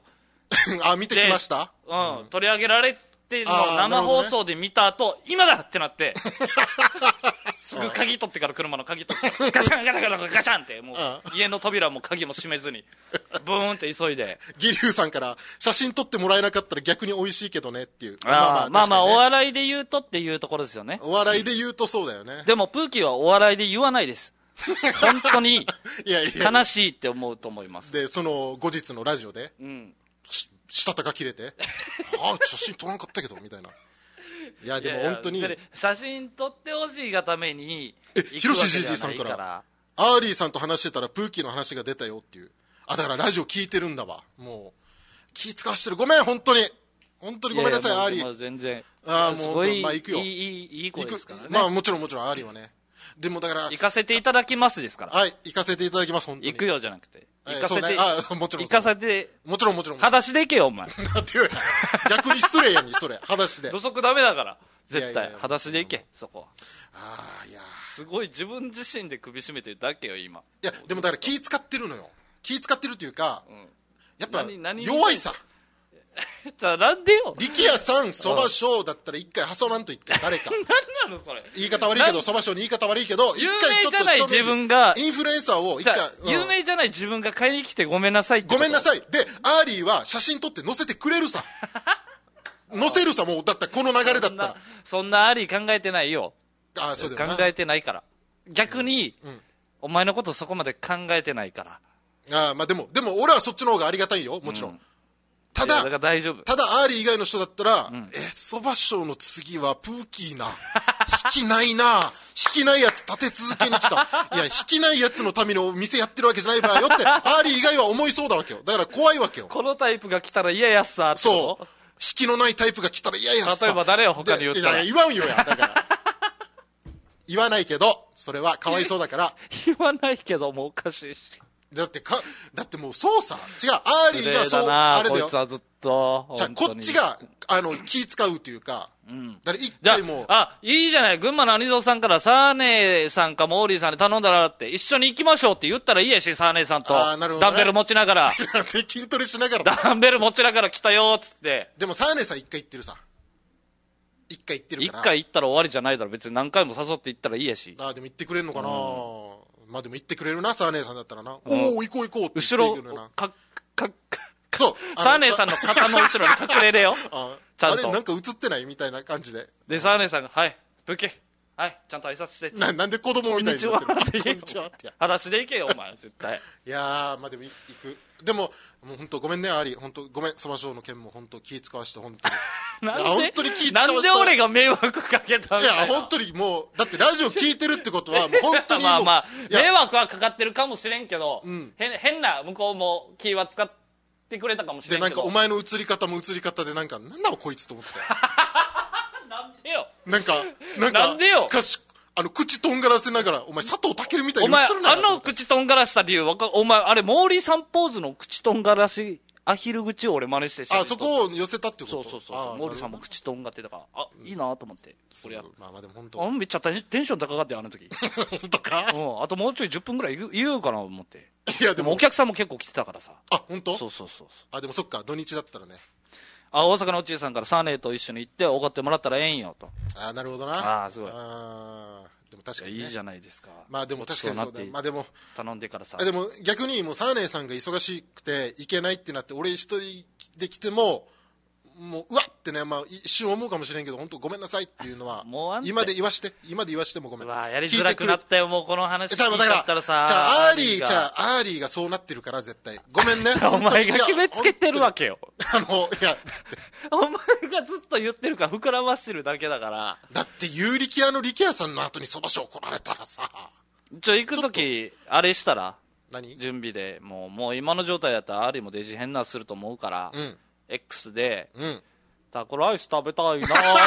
あ、見てきました。 うん、うん、取り上げられての生放送で見た後、ね、今だってなってすぐ鍵取ってから、車の鍵取ってからガチャンガチャンガチャンガチャンって、もう家の扉も鍵も閉めずにブーンって急いで、 義龍さんから写真撮ってもらえなかったら逆に美味しいけどねっていう。 あ、まあまあ、ね、まあまあお笑いで言うとっていうところですよね。 お笑いで言うとそうだよね。 でもプーキーはお笑いで言わないです本当に悲しいって思うと思います。 でその後日のラジオで、うん、したたか切れてああ写真撮らなかったけどみたいな。いやでも本当に写真撮ってほしいがためにえ広瀬じいじいさんからアーリーさんと話してたらプーキーの話が出たよっていう。あ、だからラジオ聞いてるんだわ。もう気使わしてる。ごめん本当に本当にごめんなさい。アーリー、 まあ、全然あもうまあ行くよ。 いいいいいい子ですからね。 まあもちろんもちろんアーリーはね。でもだから行かせていただきますですから。 はい、行かせていただきます。本当に行くよじゃなくて行かせて、 ね、あもちろん行かせて、 もちろんもちろん裸足で行けよお前だって逆に失礼やにそれ裸足で土足ダメだから絶対裸足で行け。そこはああいやすごい自分自身で首絞めてるだけよ今。 いやでもだから気使ってるのよ。気使ってるっていうか、うん、やっぱ弱いさじゃあなんでよ。 力也さんそば賞だったら一回挟まんと一回誰か何なのそれ。 言い方悪いけどそば賞に言い方悪いけど一回ちょっと有名じゃない自分がインフルエンサーを一回、 うん、有名じゃない自分が買いに来てごめんなさいってこと。 ごめんなさいでアーリーは写真撮って載せてくれるさ載せるさ。もうだったらこの流れだったらそんなアーリー考えてないよ。 あそうだよな。 考えてないから逆に、うんうん、お前のことそこまで考えてないから。 あまあでもでも俺はそっちの方がありがたいよもちろん、うん、ただだ大丈夫。 ただアーリー以外の人だったら、うん、えそば賞の次はプーキーな引きないな引きないやつ立て続けに来たいや引きないやつのために店やってるわけじゃないわよってアーリー以外は思いそうだわけよ。だから怖いわけよ。 このタイプが来たら嫌やっさってそう引きのないタイプが来たら嫌やっさ。 例えば誰よ他に言ったら。 いや言わんよやだから言わないけどそれはかわいそうだから言わないけどもおかしいし。 だってかだってもうそうさ違うアーリーがそうあれだよ。 こいつはずっとじゃあこっちがあの気使うっていうか、うん、だから一回もうあいいじゃない。群馬のアニゾーさんからサーネさんかモーリーさんに頼んだらって一緒に行きましょうって言ったらいいやしサーネさんと、ね、ダンベル持ちながら筋トレしながらダンベル持ちながら来たよっつって。でもサーネさん一回行ってるさ一回行ってるから一回行ったら終わりじゃないだろ。別に何回も誘って行ったらいいやし。 あでも行ってくれるのかな、うん、まあでも行ってくれるなサーネさんだったらな、うん、おお行こう行こうって言ってくれるな。後ろかかかそうサーネさんの肩の後ろに隠れれよあちゃんとあれなんか映ってないみたいな感じででサーネさんがはいブケはいちゃんと挨拶してななんで子供みたいになってる。こんにちはって裸足で行けよお前絶対いやーまあでも行く。でももう本当ごめんねアーリー本当ごめんそば賞の件も本当気使わして本当になんで本当に気使わしてなんで俺が迷惑かけたんだよ。 いや本当にもうだってラジオ聞いてるってことはもう本当にもうまあまあ迷惑はかかってるかもしれんけど、うん、変, 変な向こうも気は使ってくれたかもしれんけどでなんかお前の映り方も映り方でなんかなんだこいつと思ってなんでよなんかなんかなんでよかしあの口とんがらせながらお前佐藤健みたいに映るなお前あの口とんがらした理由わかお前あれ毛利さんポーズの口とんがらしアヒル口を俺真似してあそこを寄せたってこと。 そうそうそう毛利さんも口とんがってたからあ、うん、いいなと思ってこれやまあまあでも本当あめっちゃテンション高かったよあの時本当か、 うん、あともうちょいじゅっぷんぐらい言うかなと思って。 いやでもお客さんも結構来てたからさ。 あ本当。 そうそうそうそう。 あでもそっか土日だったらね。 あ大阪のおちいさんからサーネーと一緒に行っておごってもらったらええんよと。 あなるほどな。 あすごい。 あでも確かに、ね、 いいじゃないですか。 まあでも確かにそうだ。まあでも頼んでからさ。 でも逆にもうサーネーさんが忙しくて行けないってなって俺一人で来てももううわってねまあ一瞬思うかもしれんけど本当ごめんなさいっていうのはもう今で言わして今で言わしてもごめん。 うわやりづらくなったよもうこの話聞いちゃったらさ。 じゃあアーリーじゃあアーリーがそうなってるから絶対ごめんね。 お前が決めつけてるわけよ。 あのいやお前がずっと言ってるから膨らましてるだけだから。 だって有力屋の力也さんの後にそば賞来られたらさちょ行く時あれしたら何準備でもうもう今の状態だったらアーリーもデジ変なすると思うから、うん、X で、うん、タコライス食べたいなーって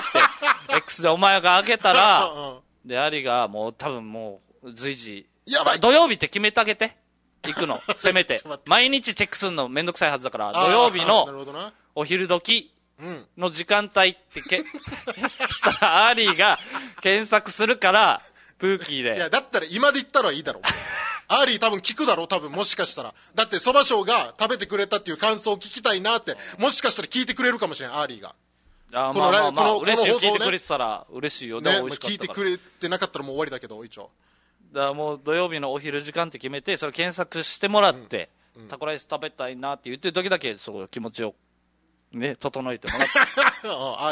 X でお前が開けたらでアリがもう多分もう随時やばい土曜日って決めてあげて行くのせめて毎日チェックするのめんどくさいはずだから土曜日のお昼時の時間帯ってけしたらアーリーが検索するからプーキーで。 いや、だったら今で言ったらいいだろう。アーリー多分聞くだろう、多分、もしかしたら。だって、蕎麦賞が食べてくれたっていう感想を聞きたいなって、もしかしたら聞いてくれるかもしれん、アーリーが。 あこのライブ、この、この放送ね。聞いてくれてたら嬉しいよね。 ね、聞いてくれてなかったらもう終わりだけど、一応。 だからもう土曜日のお昼時間って決めて、それ検索してもらって、うんうん、タコライス食べたいなって言ってる時だけ、そう気持ちを、ね、整えてもらって、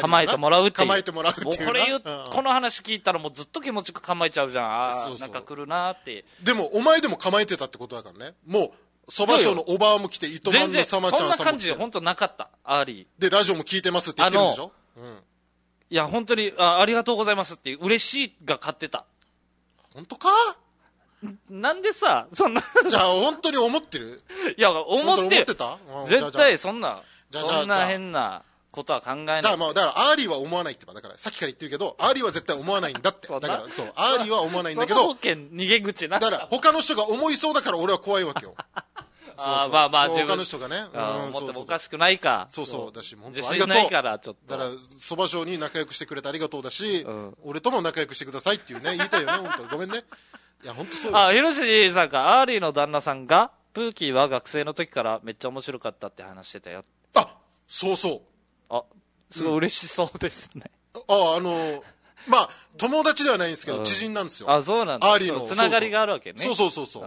構えてもらうっていう。 構えてもらうっていう。もうこれ言う、この話聞いたらもうずっと気持ち構えちゃうじゃん。ああ、そうそうなんか来るなって。 でも、お前でも構えてたってことだからね。もう、蕎麦賞のおばあも来て、糸満のさまちゃんさんも来て。 そんな感じで本当なかった、アーリー。 で、ラジオも聞いてますって言ってるでしょ。うん。 いや、本当にあ、ありがとうございますって嬉しいが勝ってた。 本当かなんでさ、そんな。 じゃあ、本当に思ってるいや、思って。 思ってた絶対そんな、そんな変なことは考えない。 だから、まあ、だから、アーリーは思わないってば、だから、さっきから言ってるけど、アーリーは絶対思わないんだって。だから、そう、アーリーは思わないんだけど。 その保険逃げ口な。 だから、他の人が思いそうだから俺は怖いわけよ。 ああ、まあまあ、 他の人がね。 思ってもおかしくないか。 そうそう。だし、 本当ありがとう。ないから、ちょっと。 だから、蕎麦賞に仲良くしてくれてありがとうだし、俺とも仲良くしてくださいっていうね、言いたいよね、本当に。ごめんね。いや、本当そう。 あ、ひろしさんか、アーリーの旦那さんが、プーキーは学生の時からめっちゃ面白かったって話してたよ。 あ、そうそう。 あ、すごい嬉しそうですね。 あ、あの、まあ、友達ではないんですけど、知人なんですよ。 あ、そうなんだ。 アーリーの。 つながりがあるわけね。 そうそうそうそう。うん。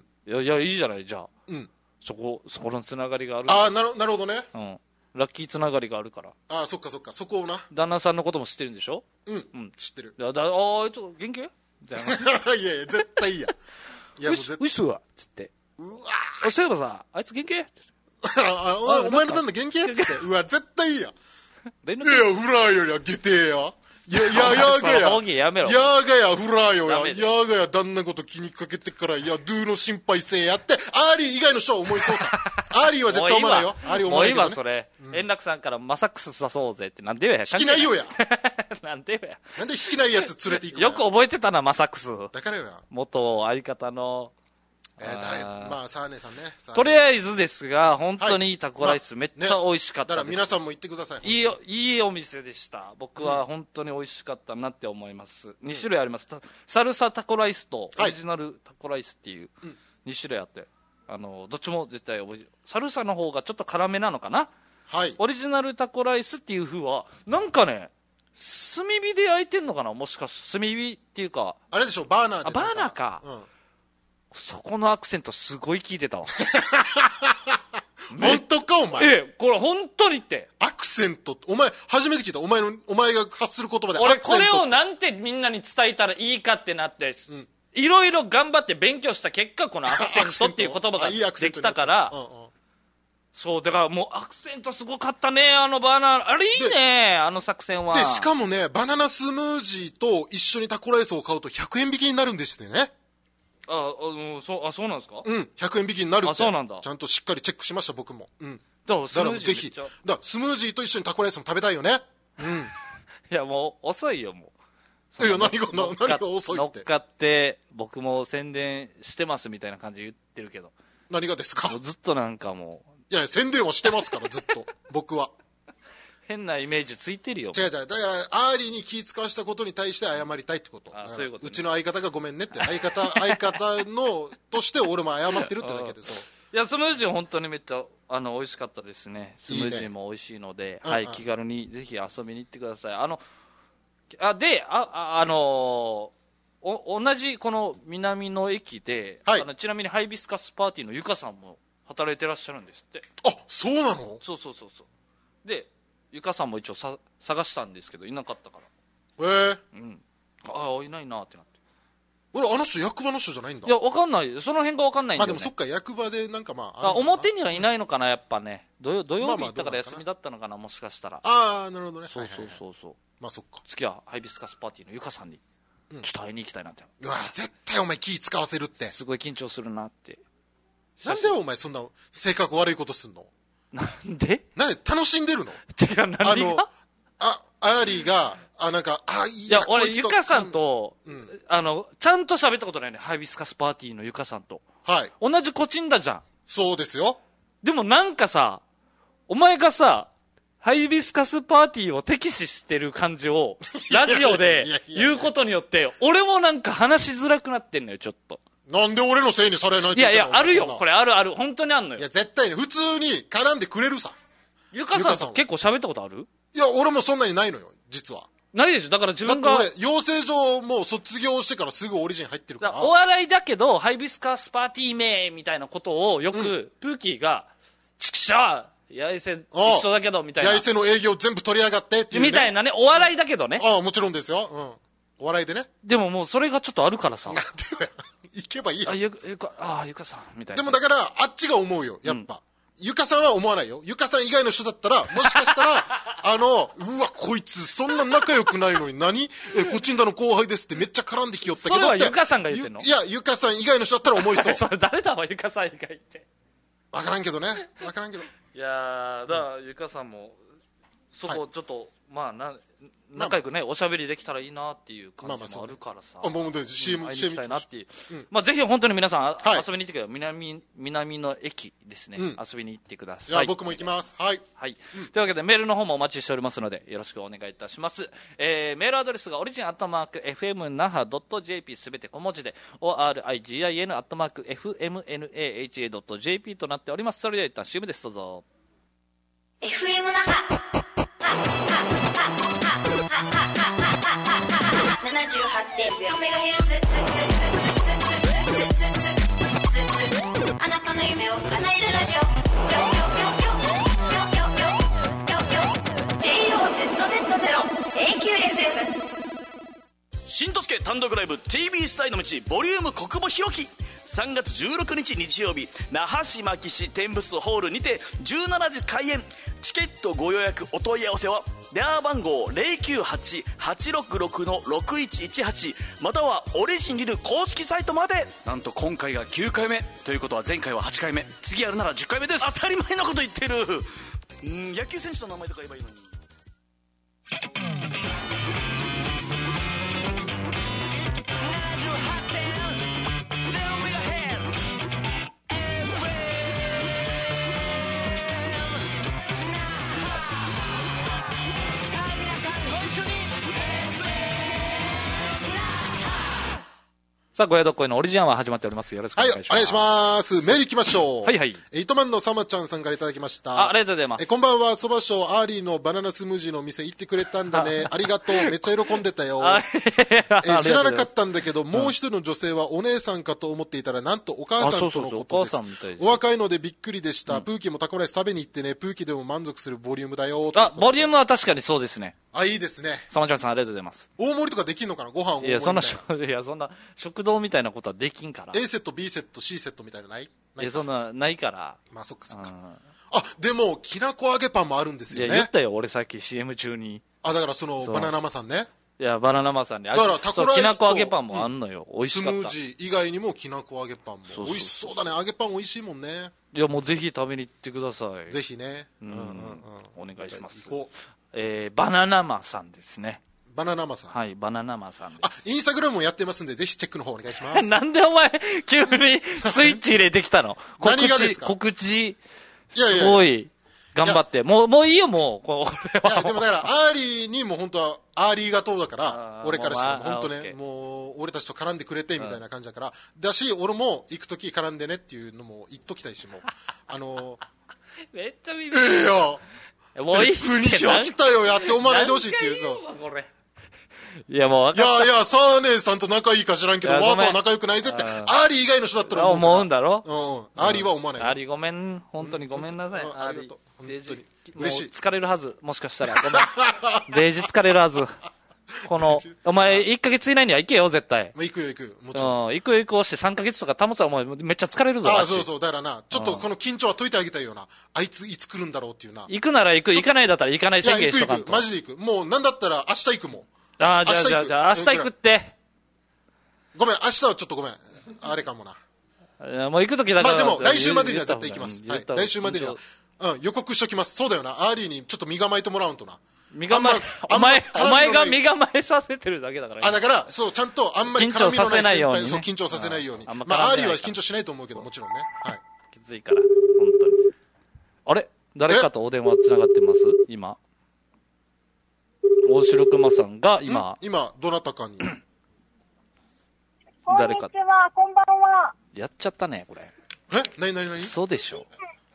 いや、いや、いいじゃない、じゃあ。 うん。 そこ、そこのつながりがある。 ああ、なる、なるほどね。 うん。ラッキーつながりがあるから。 ああ、そっかそっか、そこをな。 旦那さんのことも知ってるんでしょ？ うん。うん、知ってる。 いや、だ、ああ、いつ、元気みたいな。 いやいや、絶対いいや。 いや、もう絶対。ういっすわつって。うわあ、そういえばさ、あいつ元気あ、お前の旦那元気つって。うわ、絶対いいや。いや、フラーよりはゲテーや。いや、いや、やがや。 やめろ。 やがや、フラーよや。やがや、旦那こと気にかけてから、いや、ドゥの心配せえやって、アーリー以外の人は思いそうさ。アーリーは絶対思わないよ。アーリー思わないけど、ね。 もう今それ、円楽さんからマサックス誘そうぜって、なんでよや。 引きないよや。 なんでよや。 なんで引きないやつ連れて行くのよく覚えてたな、マサックス。 だからよや。 元相方の、 えー、誰まあ、サーネさんね。 とりあえずですが、本当にいいタコライス、めっちゃ美味しかったです。 だから皆さんも行ってください。 いい、いいお店でした。僕は本当に美味しかったなって思います。に種類あります。サルサタコライスとオリジナルタコライスっていうに種類あって、あの、どっちも絶対美味しい。サルサの方がちょっと辛めなのかな。 はい。 オリジナルタコライスっていう風は、なんかね、炭火で焼いてんのかな、もしかして炭火っていうか。 あれでしょ、バーナーで。 あ、バーナーか。うん。そこのアクセントすごい効いてたわ。 本当かお前。 ええ、これ本当にって。 アクセント、お前、初めて聞いた。お前の、お前が発する言葉でアクセント。俺これをなんてみんなに伝えたらいいかってなって、うん、いろいろ頑張って勉強した結果、このアクセントっていう言葉ができたから、そう、だからもうアクセントすごかったね、あのバナナ。あれいいね、あの作戦は。 で、しかもね、バナナスムージーと一緒にタコライスを買うとひゃくえん引きになるんですってね。 ああ、そう、あ、そうなんですか？ うん、ひゃくえん引きになるって。 あ、そうなんだ。 ちゃんとしっかりチェックしました、僕も。うん。 だから、 だからぜひ、だからスムージーと一緒にタコライスも食べたいよね。うん。 いや、もう、遅いよ、もう。いや、何が、何が遅いって。 乗っかって、僕も宣伝してますみたいな感じで言ってるけど。 何がですか？ もうずっとなんかもう。いや、宣伝はしてますから、ずっと。僕は。 変なイメージついてるよ。 違う違う。だから、アーリーに気使わしたことに対して謝りたいってこと。 あ、そういうこと、ね。 うちの相方がごめんねって。相方、相方の、として俺も謝ってるってだけでそう。 いや、スムージー本当にめっちゃ、あの、美味しかったですね。スムージーも美味しいので、いいね、はい、うんうん、気軽にぜひ遊びに行ってください。あの、あ、で、あ、あ、あのー、お、同じこの南の駅で、はい、あのちなみにハイビスカスパーティーのゆかさんも働いてらっしゃるんですって。 あ、そうなの？ そうそうそうそう。で、ゆかさんも一応さ探したんですけどいなかったから。ええー、 うん。ああ、いないなってなって。 俺あの人役場の人じゃないんだ。 いや、わかんない。その辺がわかんないんだよね。 まあでもそっか、役場でなんかまあ。 あ、表にはいないのかな、やっぱね。土曜、土曜日行ったから休みだったのかな、もしかしたら。 ああ、なるほどね。 そうそうそうそう。 まあそっか。 次はハイビスカスパーティーのゆかさんに、ちょっと会いに行きたいなって。 うわ、絶対お前気使わせるって。 すごい緊張するなって。 なんでお前そんな性格悪いことすんの？ なんで？ なんで楽しんでるの？ 違う、何が？ あの、あ、アーリーが、あ、なんか、あ、いいや、いや俺、ゆかさんと、うん、あの、ちゃんと喋ったことないね。ハイビスカスパーティーのゆかさんと。 はい。 同じコチンだじゃん。 そうですよ。 でもなんかさ、お前がさ、 ハイビスカスパーティーを敵視してる感じを、ラジオで言うことによって、俺もなんか話しづらくなってんのよ、ちょっと。 なんで俺のせいにされないといやいや、あるよ。これあるある。本当にあんのよ。 いや、絶対に、普通に絡んでくれるさ。 ゆかさん結構喋ったことある？ いや、俺もそんなにないのよ、実は。 ないでしょ。だから自分が。 だって俺、養成所もう卒業してからすぐオリジン入ってるから。 お笑いだけど、ハイビスカスパーティー名みたいなことをよく、うん、プーキーが、チクシャー八重瀬一緒だけどみたいな八重瀬の営業全部取り上がってっていう、ね、 みたいなねお笑いだけどね、 ああもちろんですよ、うん、お笑いでね。 でももうそれがちょっとあるからさ行けばいいやあゆゆかあゆかさんみたいな。 でもだからあっちが思うよやっぱ、うん、ゆかさんは思わないよ。ゆかさん以外の人だったらもしかしたらあのうわこいつそんな仲良くないのに何えこっちんだの後輩ですってめっちゃ絡んできよったけどって。 それはゆかさんが言ってんの？ いやゆかさん以外の人だったら思いそうそれ誰だわゆかさん以外って分からんけどね分からんけどいやーだからゆかさんもそこちょっと、はい、まあな仲良くね、まあ、おしゃべりできたらいいなっていう感じもあるからさ、 まあまあ、あもう シーエム会いに行きたいなっていう、うん、まあぜひ本当に皆さん、はい、遊びに行ってください。南南の駅ですね、うん、遊びに行ってください。 いや僕も行きます。はい、 はい、うん、というわけでメールの方もお待ちしておりますのでよろしくお願いいたします。えー、メールアドレスがオリジンアットマーク エフエムナハドットジェーピー すべて小文字で オーアールアイジーアイエヌ アットマーク エフエムエヌエーエイチエー ドット ジェーピー となっております。それでは一旦 シーエム です。どうぞ。 エフエム 那覇ななじゅうはちてんゼロメガヘルツあなたの夢を叶えるラジオ ジェイオーゼットゼットゼロ エーキューエフエム新とすけ単独ライブ ティービー スタイの道ボリューム国母弘樹さんがつじゅうろくにち日曜日那覇市牧市天仏ホールにてじゅうしちじ開演。チケットご予約お問い合わせは電話番号 ゼロきゅうはち はちろくろく ろくいちいちはち またはオリジンリル公式サイトまで。なんと今回がきゅうかいめということは前回ははちかいめ、次やるならじゅっかいめです。当たり前のこと言ってる。ん野球選手の名前とか言えばいいのに。 さあ、ごやどっこいのオリジンは始まっております。よろしくお願いします。 はい、お願いします。メール行きましょう。 はいはい。 糸満のさまちゃんさんからいただきました。 あ、ありがとうございます。 え、こんばんは。そばしょうアーリーのバナナスムージーのお店行ってくれたんだね。ありがとう。めっちゃ喜んでたよ。え、知らなかったんだけど、もう一人の女性はお姉さんかと思っていたら、なんとお母さんとのことです。お若いのでびっくりでした。うん、プーキーもタコライス食べに行ってね、プーキーでも満足するボリュームだよ。 あ、ボリュームは確かにそうですね。 あ、いいですね。 さまちゃんさんありがとうございます。 大盛りとかできんのかな、ご飯を。 いや、そんな、いや、そんな、食堂みたいなことはできんから。 A セット、B セット、C セットみたいなない？ いや、そんな、ないから。 まあ、そっかそっか。あ、でも、きなこ揚げパンもあるんですよね。 いや、言ったよ、俺さっき シーエム 中に。 あ、だからその、バナナマさんね。 いや、バナナマさんに。 だから、タコライスときなこ揚げパンもあんのよ。美味しかった。 スムージー以外にもきなこ揚げパンも。美味しそうだね。揚げパン美味しいもんね。 いや、もうぜひ食べに行ってください。 ぜひね。 うんうんうん。お願いします。 行こう。 えー、バナナマさんですね。 バナナマさん。 はい、バナナマさんです。 あ、インスタグラムもやってますんで、ぜひチェックの方お願いします。 なんでお前、急にスイッチ入れてきたの？ 何がですか？ 告知、 いやいやすごい、頑張って。もう、もういいよ、もう。これは。いや、でもだから、アーリーにも本当は、アーリーがとうだから、俺からしても、本当ね、もう、俺たちと絡んでくれて、みたいな感じだから、だし、俺も行くとき絡んでねっていうのも言っときたいし、もう、あのめっちゃビビる。ええよ。 もういい。 国来たよ、やって思わないでほしいっていうさ。 いやもういやいや、サーネーさんと仲いいか知らんけど、ワーとは仲良くないぜって、アーリー以外の人だったら思う思うんだろ？ うん。アーリーは思わない。 アーリーごめん、本当にごめんなさい。 ありがとう。本当に。 嬉しい。疲れるはず、もしかしたら。ごめん。デイジ疲れるはず。この、お前、いっかげつ以内には行けよ、絶対。 行くよ、行くよ。もちろん。行くよ、行くよしてさんかげつとか保つはお前、めっちゃ疲れるぞ。 ああ、そうそう。だからな、ちょっとこの緊張は解いてあげたいよな。あいついつ来るんだろうっていうな。 行くなら行く、行かないだったら行かない宣言しとかんと。 マジで行く。もう、なんだったら明日行くもん。 ああ、じゃあじゃあじゃあ、明日行くって。 ごめん、明日はちょっとごめん。あれかもな。もう行くときだから。 まあでも、来週までには絶対行きます。はい。来週までには。うん、予告しときます。そうだよな。アーリーにちょっと身構えてもらうんとな。 身構え、お前、お前が身構えさせてるだけだから。 あ、だから、そう、ちゃんとあんまり絡みのない先輩、 緊張させないように、ね。 そう、緊張させないように。あまあ、アーリーは緊張しないと思うけど、もちろんね。はい。 きついから、本当に。あれ誰かとお電話つながってます今。大城熊さんが今。 今、どなたかに。 誰か。 こんにちは、こんばんは。 やっちゃったね、これ。 えなになになにそうでしょ。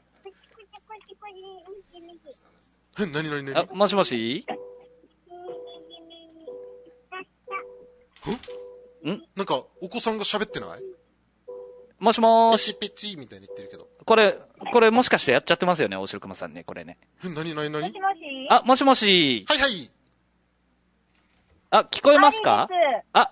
えなになになにあ、もしもしんなんか、お子さんが喋ってないもしもーし。 ペチペチみたいに言ってるけど。 これ、これもしかしてやっちゃってますよね、大城熊さんね、これね。 え、なになになにもしもしあ、もしもし。 はいはい。 あ、聞こえますかあ、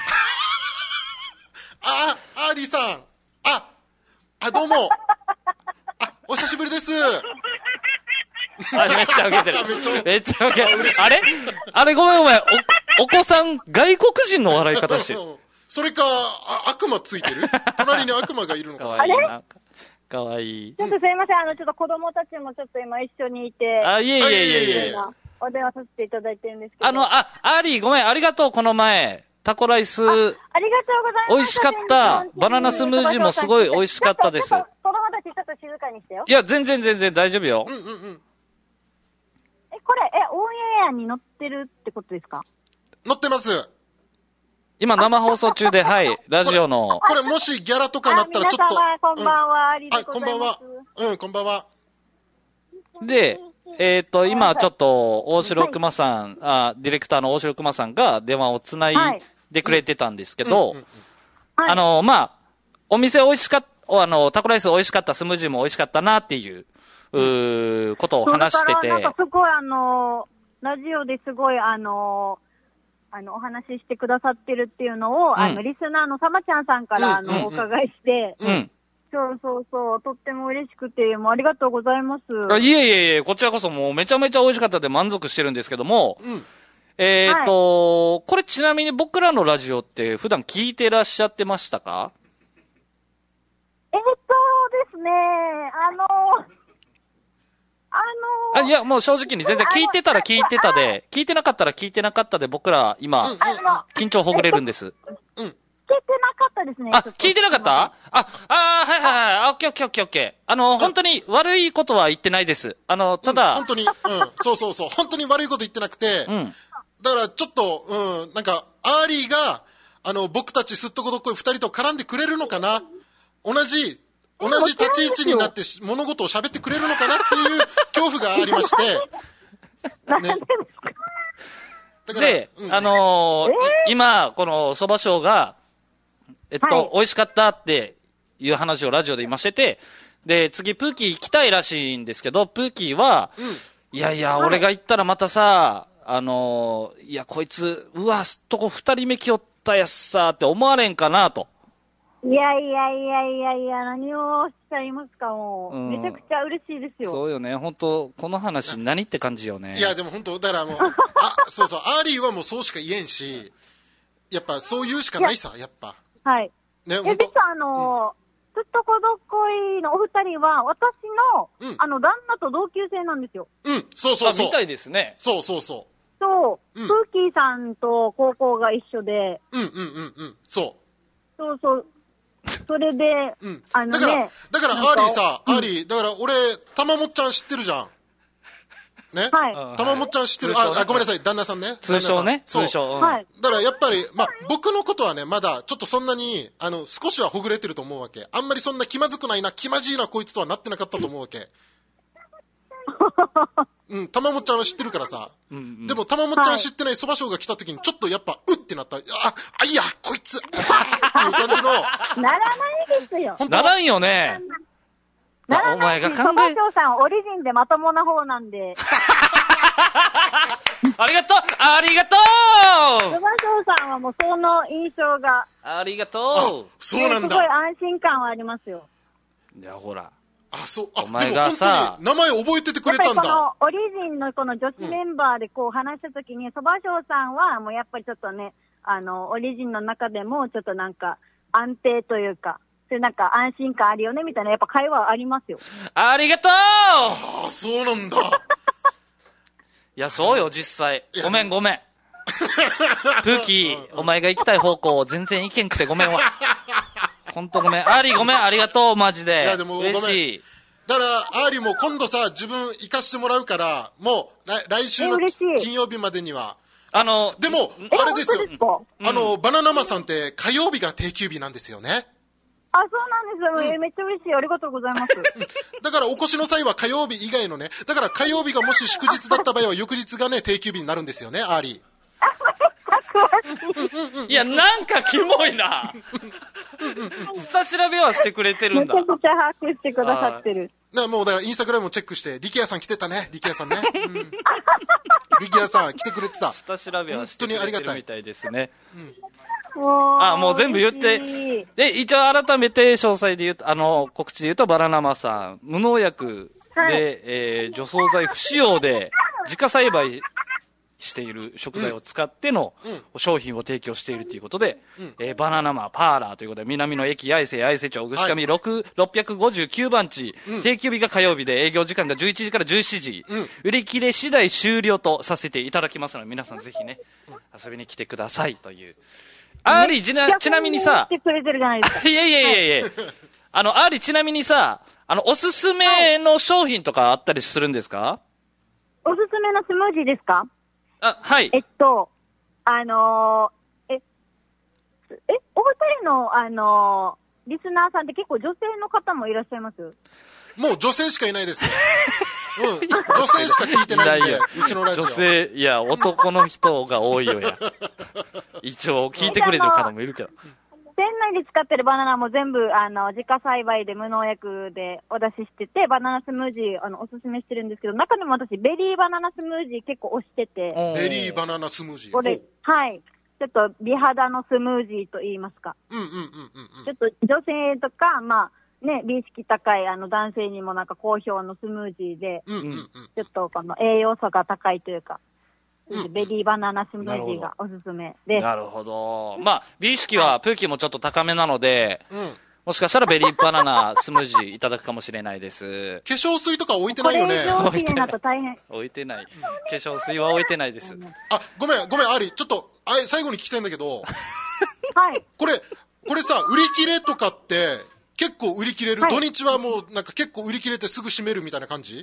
あ、アーリーさん。あ、あ、どうも。あ、お久しぶりです。 あ、めっちゃウケてる。 めっちゃめっちゃウケてる。あれあれごめんごめん。お、お子さん、外国人の笑い方してる。 それか、あ、悪魔ついてる隣に悪魔がいるのかな。 かわいいな。かわいい。 ちょっとすいません、あの、ちょっと子供たちもちょっと今一緒にいて。 あ、いえいえいえいえ。 お電話させていただいてるんですけど。 あの、あ、アーリーごめん、ありがとう、この前。タコライス。あ、 ありがとうございます。 美味しかった。バナナスムージーもすごい美味しかったです。 子供たちちょっと静かにしてよ。 いや、全然全然大丈夫よ。 うんうんうん。 え、これ、え、オンエアに載ってるってことですか？ 載ってます。 今生放送中で、はい、ラジオの。 これもしギャラとかなったらちょっと。 皆様、こんばんは、ありがとうございます。 はい、こんばんは。うん、こんばんは。 で、えっと、今ちょっと、大城熊さん、あ、ディレクターの大城熊さんが電話をつないでくれてたんですけど、あの、まあ、お店美味しかった、あの、タコライス美味しかった、スムージーも美味しかったなっていう、うー、ことを話してて。 なんかすごいあの、ラジオですごいあの、あの、お話ししてくださってるっていうのを、うん、あの、リスナーのさまちゃんさんから、あの、うん、お伺いして、うん。そうそうそう、とっても嬉しくて、もうありがとうございます。 あいえいえいえ、こちらこそもうめちゃめちゃ美味しかったで満足してるんですけども、うん、えっと、はい、これちなみに僕らのラジオって普段聞いてらっしゃってましたか？ えっとですね、あの、あのー、 あ、いや、もう正直に全然聞いてたら聞いてたで、聞いてなかったら聞いてなかったで僕ら今、うん、緊張ほぐれるんです。 うん。聞いてなかったですね。 あ、聞いてなかった？あ、あー、はいはいはい。オッケーオッケーオッケーオッケー。あの、本当に悪いことは言ってないです。あの、ただ。 うん、本当に、うん、そうそうそう。本当に悪いこと言ってなくて、うん。だからちょっと、うん、なんか、アーリーが、あの、僕たちすっとこどっこい二人と絡んでくれるのかな？同じ、同じ立ち位置になって物事を喋ってくれるのかなっていう恐怖がありまして。 ね。 で、うん、あのーえー、今、この蕎麦賞が、えっと、はい、美味しかったっていう話をラジオで今してて、で、次、プーキー行きたいらしいんですけど、プーキーは、うん、いやいや、俺が行ったらまたさ、あのー、いや、こいつ、うわ、すっとこ二人目来よったやつさ、って思われんかなと。 いやいやいやいやいや、何をおっしゃいますか、もう。うん、めちゃくちゃ嬉しいですよ。 そうよね、本当この話何って感じよね。 いや、でも本当だからもう、あ、そうそう、アーリーはもうそうしか言えんし、やっぱそう言うしかないさ、やっぱ。 はい。ね、え、実はあのー、すっとこどっこいのお二人は、私の、うん、あの、旦那と同級生なんですよ。 うん、そうそうそう。 みたいですね。 そうそうそう。 そう、うん、プーキーさんと高校が一緒で。 うんうんうんうん、そう。 そうそう。それで、うん、あのね。 だから、だからアーリーさ、アーリー、だから俺、たまもっちゃん知ってるじゃん。ね。はい。たまもっちゃん知ってる、あ、あ、ごめんなさい、旦那さんね。 通称ね。通称。 はい。 だからやっぱり、まあ、僕のことはね、まだ、ちょっとそんなに、あの、少しはほぐれてると思うわけ。あんまりそんな気まずくないな、気まじいなこいつとはなってなかったと思うわけ。うん、たまもっちゃんは知ってるからさ。うんうん、でも、たまもっちゃん知ってない蕎麦賞が来た時に、ちょっとやっぱ、うってなった。あ、あ、いや、こいつ、っていう感じの。 ならないですよ。 ならんよね。 ならない。お前が考え。蕎麦賞さん、オリジンでまともな方なんで。 ありがとうありがとう蕎麦賞さんはもうその印象が。 ありがとうそうなんだ。 すごい安心感はありますよ。 いや、ほら。 あ、そう、あ、 お前がさ、 でも本当に名前覚えててくれたんだ。 このオリジンのこの女子メンバーでこう話したときに、蕎麦賞さんはもうやっぱりちょっとね、あの、オリジンの中でもちょっとなんか安定というか、そういうなんか安心感あるよねみたいなやっぱ会話ありますよ。 ありがとうああ、そうなんだ。 いや、そうよ、実際。ごめんごめん。プーキー、お前が行きたい方向全然行けんくてごめんわ。ほんとごめん。アーリーごめん、ありがとう、マジで。 いや、でもごめん。 嬉しい。 だからアーリーも今度さ自分行かしてもらうからもう来, 来週の金曜日までにはあのでもあれですよ、あの、うん、バナナマさんって火曜日が定休日なんですよね。 あ、そうなんですよ、うん、めっちゃ嬉しい、ありがとうございます。 だからお越しの際は火曜日以外のね、だから火曜日がもし祝日だった場合は翌日がね定休日になるんですよね、アーリー。 いや、なんかキモいな。下調べはしてくれてるんだ。 めちゃくちゃ把握してくださってる。 なもうだからインスタグラムもチェックして力也さん来てたね、力也さんね、うん、力也さん来てくれてた。 下調べはしてくれてるみたいですね。 うん、 あ、もう全部言ってで、一応改めて詳細で言うと、あの告知で言うとバナナマさん無農薬で、はい、えー、除草剤不使用で自家栽培している食材を使っての商品を提供しているということで、うん、えー、バナナマパーラーということで、南の駅八重瀬八重瀬町串上ろくろっぴゃくごじゅうきゅうばん地、うん、定休日が火曜日で営業時間がじゅういちじからじゅうしちじ、うん、売り切れ次第終了とさせていただきますので、皆さんぜひね、遊びに来てくださいという。アーリーちな、ちなみにさ、いやいやいやいや、あの、アーリーちなみにさ、あの、おすすめの商品とかあったりするんですか？ おすすめのスムージーですか？ あ、はい。 えっと、あのー、え、え、お二人の、あのー、リスナーさんって結構女性の方もいらっしゃいます？ もう女性しかいないですよ。うん、女性しか聞いてないんで、うちのラジオ。 女性、いや、男の人が多いよや。一応、聞いてくれてる方もいるけど。 店内で使ってるバナナも全部、あの、自家栽培で無農薬でお出ししてて、バナナスムージー、あの、おすすめしてるんですけど、中でも私、ベリーバナナスムージー結構推してて。 ベリーバナナスムージー。 これ、はい。ちょっと美肌のスムージーと言いますか。 うんうんうんうん、うん。 ちょっと女性とか、まあ、ね、美意識高い、あの、男性にもなんか好評のスムージーで、 うんうんうん、 ちょっとこの栄養素が高いというか、うん、ベリーバナナスムージーがおすすめです。 なるほど。まあ、美意識はプーキーもちょっと高めなので、 うん、 もしかしたらベリーバナナスムージーいただくかもしれないです。 化粧水とか置いてないよね。 これ以上になると大変。 置いてない。化粧水は置いてないです。 あ、ごめん、ごめん、アリ、ちょっと、あ最後に聞きたいんだけど、 はい。 これ、これさ、売り切れとかって、結構売り切れる、はい、土日はもうなんか結構売り切れてすぐ閉めるみたいな感じ？ いや、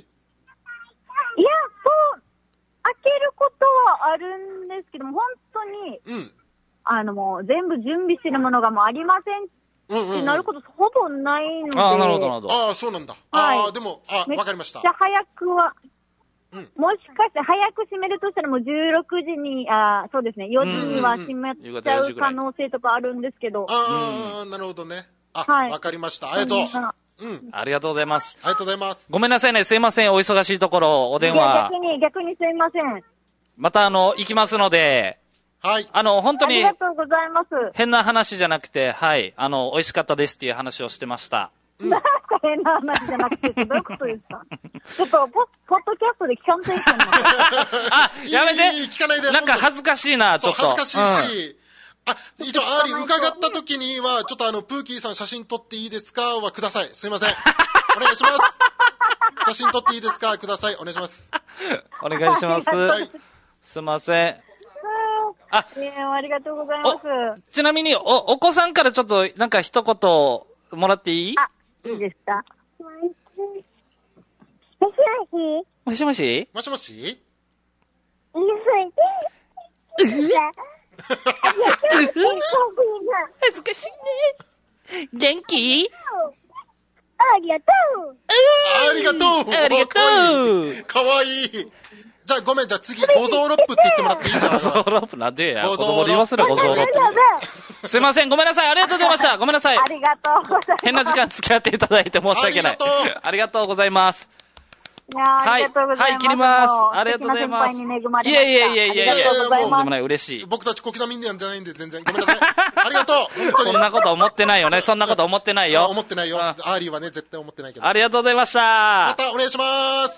そう、開けることはあるんですけども、本当に、 うん、 あのもう全部準備してるものがもうありませんってなることほぼないので。 ああ、なるほど、なるほど。 ああ、そうなんだ。はい、ああ、でも、あ、わかりました。 めっちゃ早くは、 うん、 もしかして早く閉めるとしたらもうじゅうろくじに、あそうですね、よじには閉めちゃう可能性とかあるんですけど。 ああ、なるほどね。あ、はい、わかりました。ありがとう。うん。 ありがとうございます。 ありがとうございます。 ごめんなさいね。すいません。お忙しいところ、お電話。 逆に、逆にすいません。 また、あの、行きますので。 はい。 あの、本当に。 ありがとうございます。 変な話じゃなくて、はい。あの、美味しかったですっていう話をしてました。 なんか変な話じゃなくて、どういうことですか？ちょっとポ、ポッドキャストで聞かんといけんの。 あ、やめて。 いいいい聞かないで。 なんか恥ずかしいな、ちょっと。 恥ずかしいし。うん、あ、一応、アーリー伺った時には、ちょっとあの、プーキーさん写真撮っていいですかはください。すいません。お願いします。写真撮っていいですかください。お願いします。 お願いします。はい、すいません。 あ、えー、ありがとうございます。 ちなみに、お、お子さんからちょっと、なんか一言、もらっていい？ あ、いいですか？もしもし？ もしもし？ もしもし？ 恥ずかしいね。元気？ ありがとう。 ありがとう。 ありがとう。 かわいい。じゃあごめん、じゃあ次、ゴゾーロップって言ってもらっていいかな。 ゴゾーロップなんでや。子供で言わせるゴゾーロップ。すいません、ごめんなさい。ありがとうございました。ごめんなさい。 ありがとうございます。 変な時間付き合っていただいて申し訳ない。 ありがとう。 ありがとうございます。 いやありがとうございます。はい、 切ります。ありがとうございます。いやいやいやいやいや、とんでもない、嬉しい。 僕たち小刻みインディアンじゃないんで全然。ごめんなさい。ありがとう。本当に。 そんなこと思ってないよね。そんなこと思ってないよ。 思ってないよ。アーリーはね、絶対思ってないけど。 ありがとうございました。 またお願いします。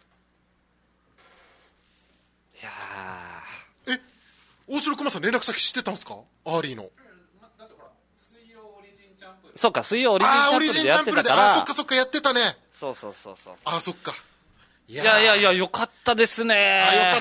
いやー。え、大城駒さん連絡先知ってたんですか？アーリーの。 そうか、水曜オリジンチャンプルでやってたから。 あ、そっかそっか、やってたね。 そうそうそうそう。 あ、そっか。 いやいやいや、よかったですね。 あ、よかった、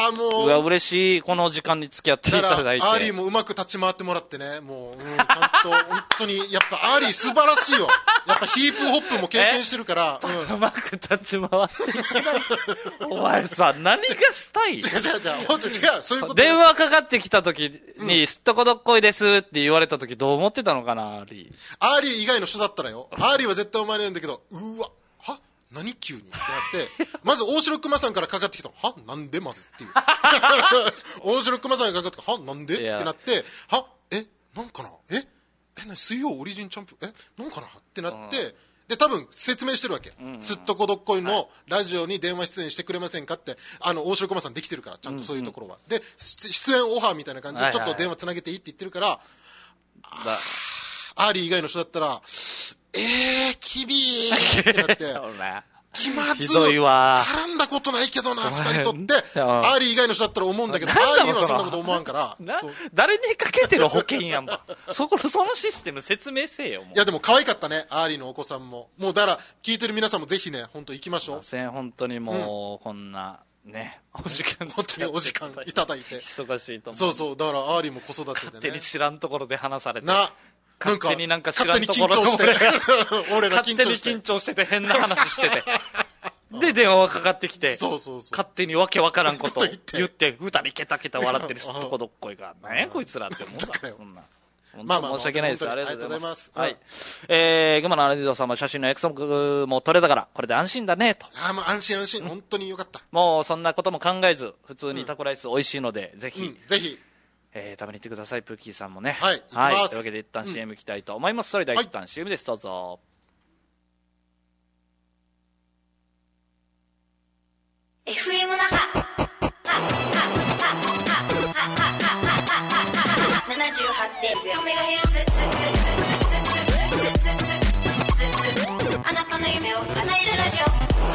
もう。 うわ、嬉しい。この時間に付き合っていただいて。 アーリーもうまく立ち回ってもらってね、もう、うん、ちゃんと、本当に、やっぱアーリー素晴らしいよ。やっぱヒープホップも経験してるから。 うん、うまく立ち回っていただいて。お前さ、何がしたい？違う違う違う、本当に違う、そういうこと。 電話かかってきた時に、うん、すっとこどっこいですって言われた時どう思ってたのかな、アーリー。 アーリー以外の人だったらよ。アーリーは絶対お前なんだけど、うわ、は何急にってなって、まず大城熊さんからかかってきたの、はなんでまずっていう。大城熊さんがかかってきた、はなんでってなって、はえなんかなええ何水曜オリジンチャンプえなんかなってなって、うん、で多分説明してるわけ、うんうん、すっとこどっこいのラジオに電話出演してくれませんかって、あの大城熊さんできてるからちゃんとそういうところは、うんうん、で出演オファーみたいな感じでちょっと電話つなげていいって言ってるから、はいはい、アーリー以外の人だったらえー、きびーってなって気まずいわ絡んだことないけどなふたりとってアーリー以外の人だったら思うんだけどアーリーはそんなこと思わんから誰にかけてる保険やんばそこのそのシステム説明せえよもう。 いやでも可愛かったねアーリーのお子さんも。もうだから聞いてる皆さんもぜひね本当行きましょう。 本当にもう、うん、こんなねお時間本当にお時間いただいて忙しいと思う。 そうそうだからアーリーも子育てでね勝手に知らんところで話されてな勝手になんか知らんところで俺ら勝手に緊張してて変な話しててで電話がかかってきてそうそうそう勝手にわけわからんことを言って二人ケタケタ笑ってるすっとこどっこいが何やこいつらって思うんだそんなまあまあ申し訳ないです。ありがとうございます。はい。えー、群馬のアラディドさんも写真の約束も取れたからこれで安心だねと。 ああもう安心安心本当によかった。 もうそんなことも考えず普通にタコライス美味しいのでぜひぜひえー、食べに行ってください。プーキーさんもね。 はい、 はい、というわけで一旦 シーエム 行きたいと思います。それでは一旦 シーエム です。どうぞ。 エフエム 那覇ななじゅうはちてんゼロメガヘルツあなたの夢を叶えるラジオ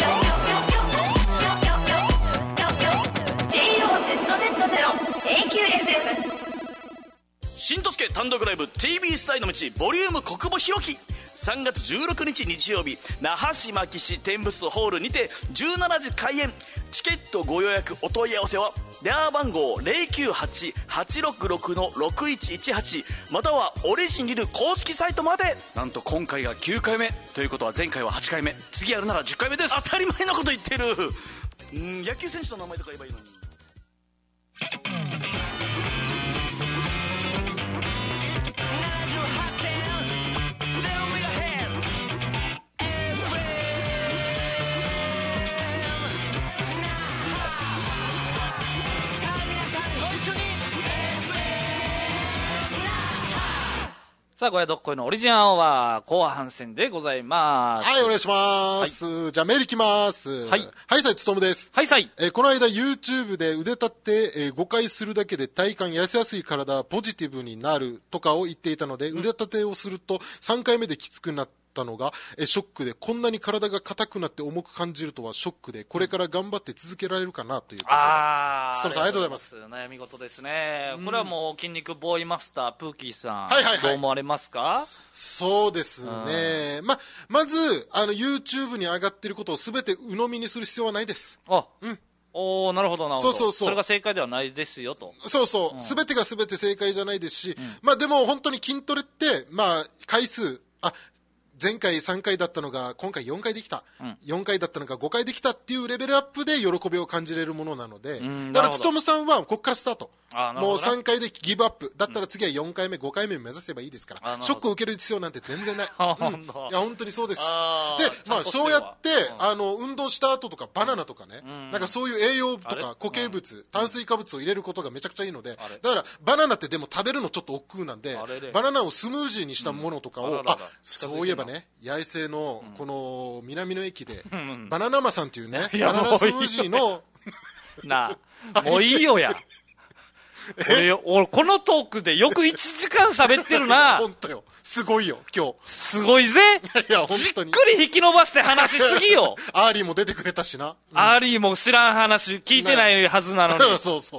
ジェイオーゼットゼットゼロ エーキューエフエム新とすけ単独ライブ ティービー スタイの道ボリューム国母弘樹さんがつじゅうろくにち日曜日那覇市牧市天仏ホールにてじゅうしちじ開演。チケットご予約お問い合わせは電話番号 ゼロきゅうはち はちろくろく ろくいちいちはち またはオリジンリル公式サイトまで。なんと今回がきゅうかいめということは前回ははちかいめ次やるならじゅっかいめです。当たり前のこと言ってるん野球選手の名前とか言えばいいのに。 さあ、ごやどっこいのオリジナルは後半戦でございます。 はい、お願いします。はい、じゃあメールいきます。はい。はい、さいつとむです。 はい、さい。 えー、この間 YouTube で腕立て、えー、ごかいするだけで体幹痩せやすい体、ポジティブになるとかを言っていたので、うん、腕立てをするとさんかいめできつくなったのが、えー、ショックで、こんなに体が硬くなって重く感じるとはショックで、これから頑張って続けられるかなということで。 あー。 つとむさん、ありがとうございます。 悩み事ですね。これはもう筋肉ボーイマスター、プーキーさん。 はいはいはい。 どう思われますか？ そうですね。ま、まず、あの、YouTube に上がっていることをすべて鵜呑みにする必要はないです。 あ、うん。おー、なるほどなるほど。 そうそうそう。 それが正解ではないですよと。 そうそう。すべ、うん、てがすべて正解じゃないですし、うん、まあでも本当に筋トレって、まあ、回数、あ、前回さんかいだったのが今回よんかいできた、うん、よんかいだったのがごかいできたっていうレベルアップで喜びを感じれるものなので、だからつとむさんはここからスタート。もうさんかいでギブアップだったら次はよんかいめごかいめ目指せばいいですから、ショックを受ける必要なんて全然ない、うん、いや本当にそうです。でまあそうやって、うん、あの運動した後とかバナナとかね、うん、なんかそういう栄養とか固形物、うん、炭水化物を入れることがめちゃくちゃいいので、だからバナナってでも食べるのちょっと億劫なんで、バナナをスムージーにしたものとかを、うん、あそういえばね八重洲のこの南の駅で、うん、バナナマさんっていうねバナナスムージーのなあもういいよや俺, 俺このトークでよくいちじかん喋ってるな本当よすごいよ今日すごいぜいや本当にじっくり引き伸ばして話しすぎよアーリーも出てくれたしな、うん、 アーリーも知らん話聞いてないはずなのにそうそう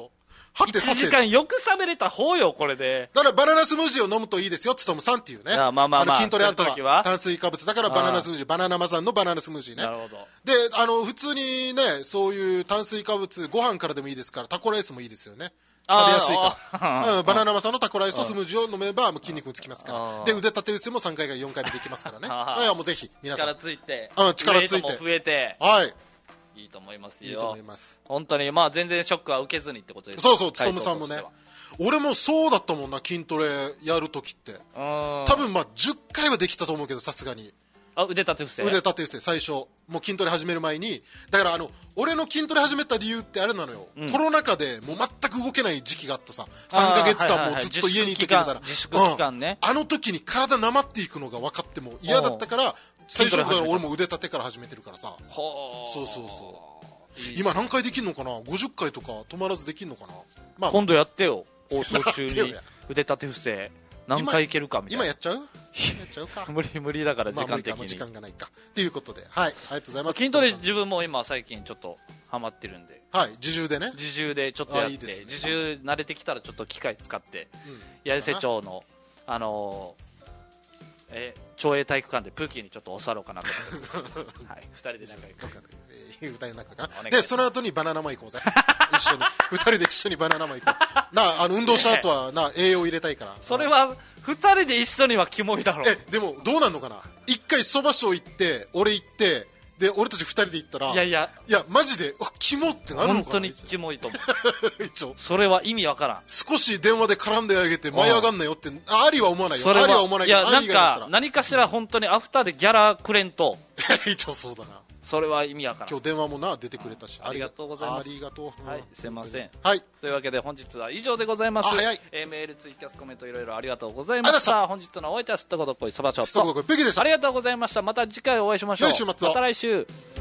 はってさていちじかんよく喋れた方よこれで。 だからバナナスムージーを飲むといいですよつとむさんっていうね。 あまあまあまあ、 あの筋トレアントは炭水化物だからバナナスムージー、バナナマザンのバナナスムージーね。 なるほど。 であの普通にねそういう炭水化物ご飯からでもいいですからタコライスもいいですよね。食べやすいから、うん、バナナマサのタコライスとスムージーを飲めばもう筋肉につきますからで腕立て伏せもさんかいからよんかいめできますからねいやもうぜひ皆さん力ついて、 うん、力ついてウェイトも増えてはいいいと思いますよ。 いいと思います。 本当にまあ全然ショックは受けずにってことです。 そうそうつとむさんもね俺もそうだったもんな筋トレやるときって多分まあじゅっかいはできたと思うけどさすがにあ腕立て伏せ腕立て伏せ最初もう筋トレ始める前にだからあの俺の筋トレ始めた理由ってあれなのよ、うん、コロナ禍でもう全く動けない時期があったささんかげつかんもずっと家にいてくれたら自粛期間ね、 うん、あの時に体なまっていくのが分かっても嫌だったから最初から俺も腕立てから始めてるからさそうそうそういい今何回できるのかなごじゅっかいとか止まらずできるのかな、まあ、 今度やってよ放送中に腕立て伏せ何回いけるかみたいな今やっちゃうやっちゃうか無理無理だから時間的に、 まあ、時間がないかということではいありがとうございます。 筋トレ自分も今最近ちょっとハマってるんではい自重でね自重でちょっとやっていい、ね、自重慣れてきたらちょっと機械使って、うん、八重瀬町のあのーえ町営体育館でプーキーにちょっとおさろうかなと思ってますはいふたりで仲良く歌い仲かなでその後にバナナマン行こうぜ一緒にふたりで一緒にバナナマン行こうなあの運動した後はな栄養入れたいからそれはふたりで一緒にはキモいだろえでもどうなんのかな一回そば賞行って俺行ってで俺たちふたりで行ったらいやいやいやマジでキモってなるのかな本当にキモいと思う一応それは意味わからん少し電話で絡んであげて舞い上がんなよってありは思わないよそれはありは思わないけどいやなんか何かしら本当にアフターでギャラくれんと一応そうだなそれは意味わからん今日電話もな出てくれたしありがとうございますありがとう、 はい、すいません、 はい、 というわけで本日は以上でございます。 早い、 えー、メールツイキャスコメントいろいろありがとうございました。本日のお相手はすっとこどっこいそばちょっとありがとうございました。 また次回お会いしましょう。 良い週末を。 また来週。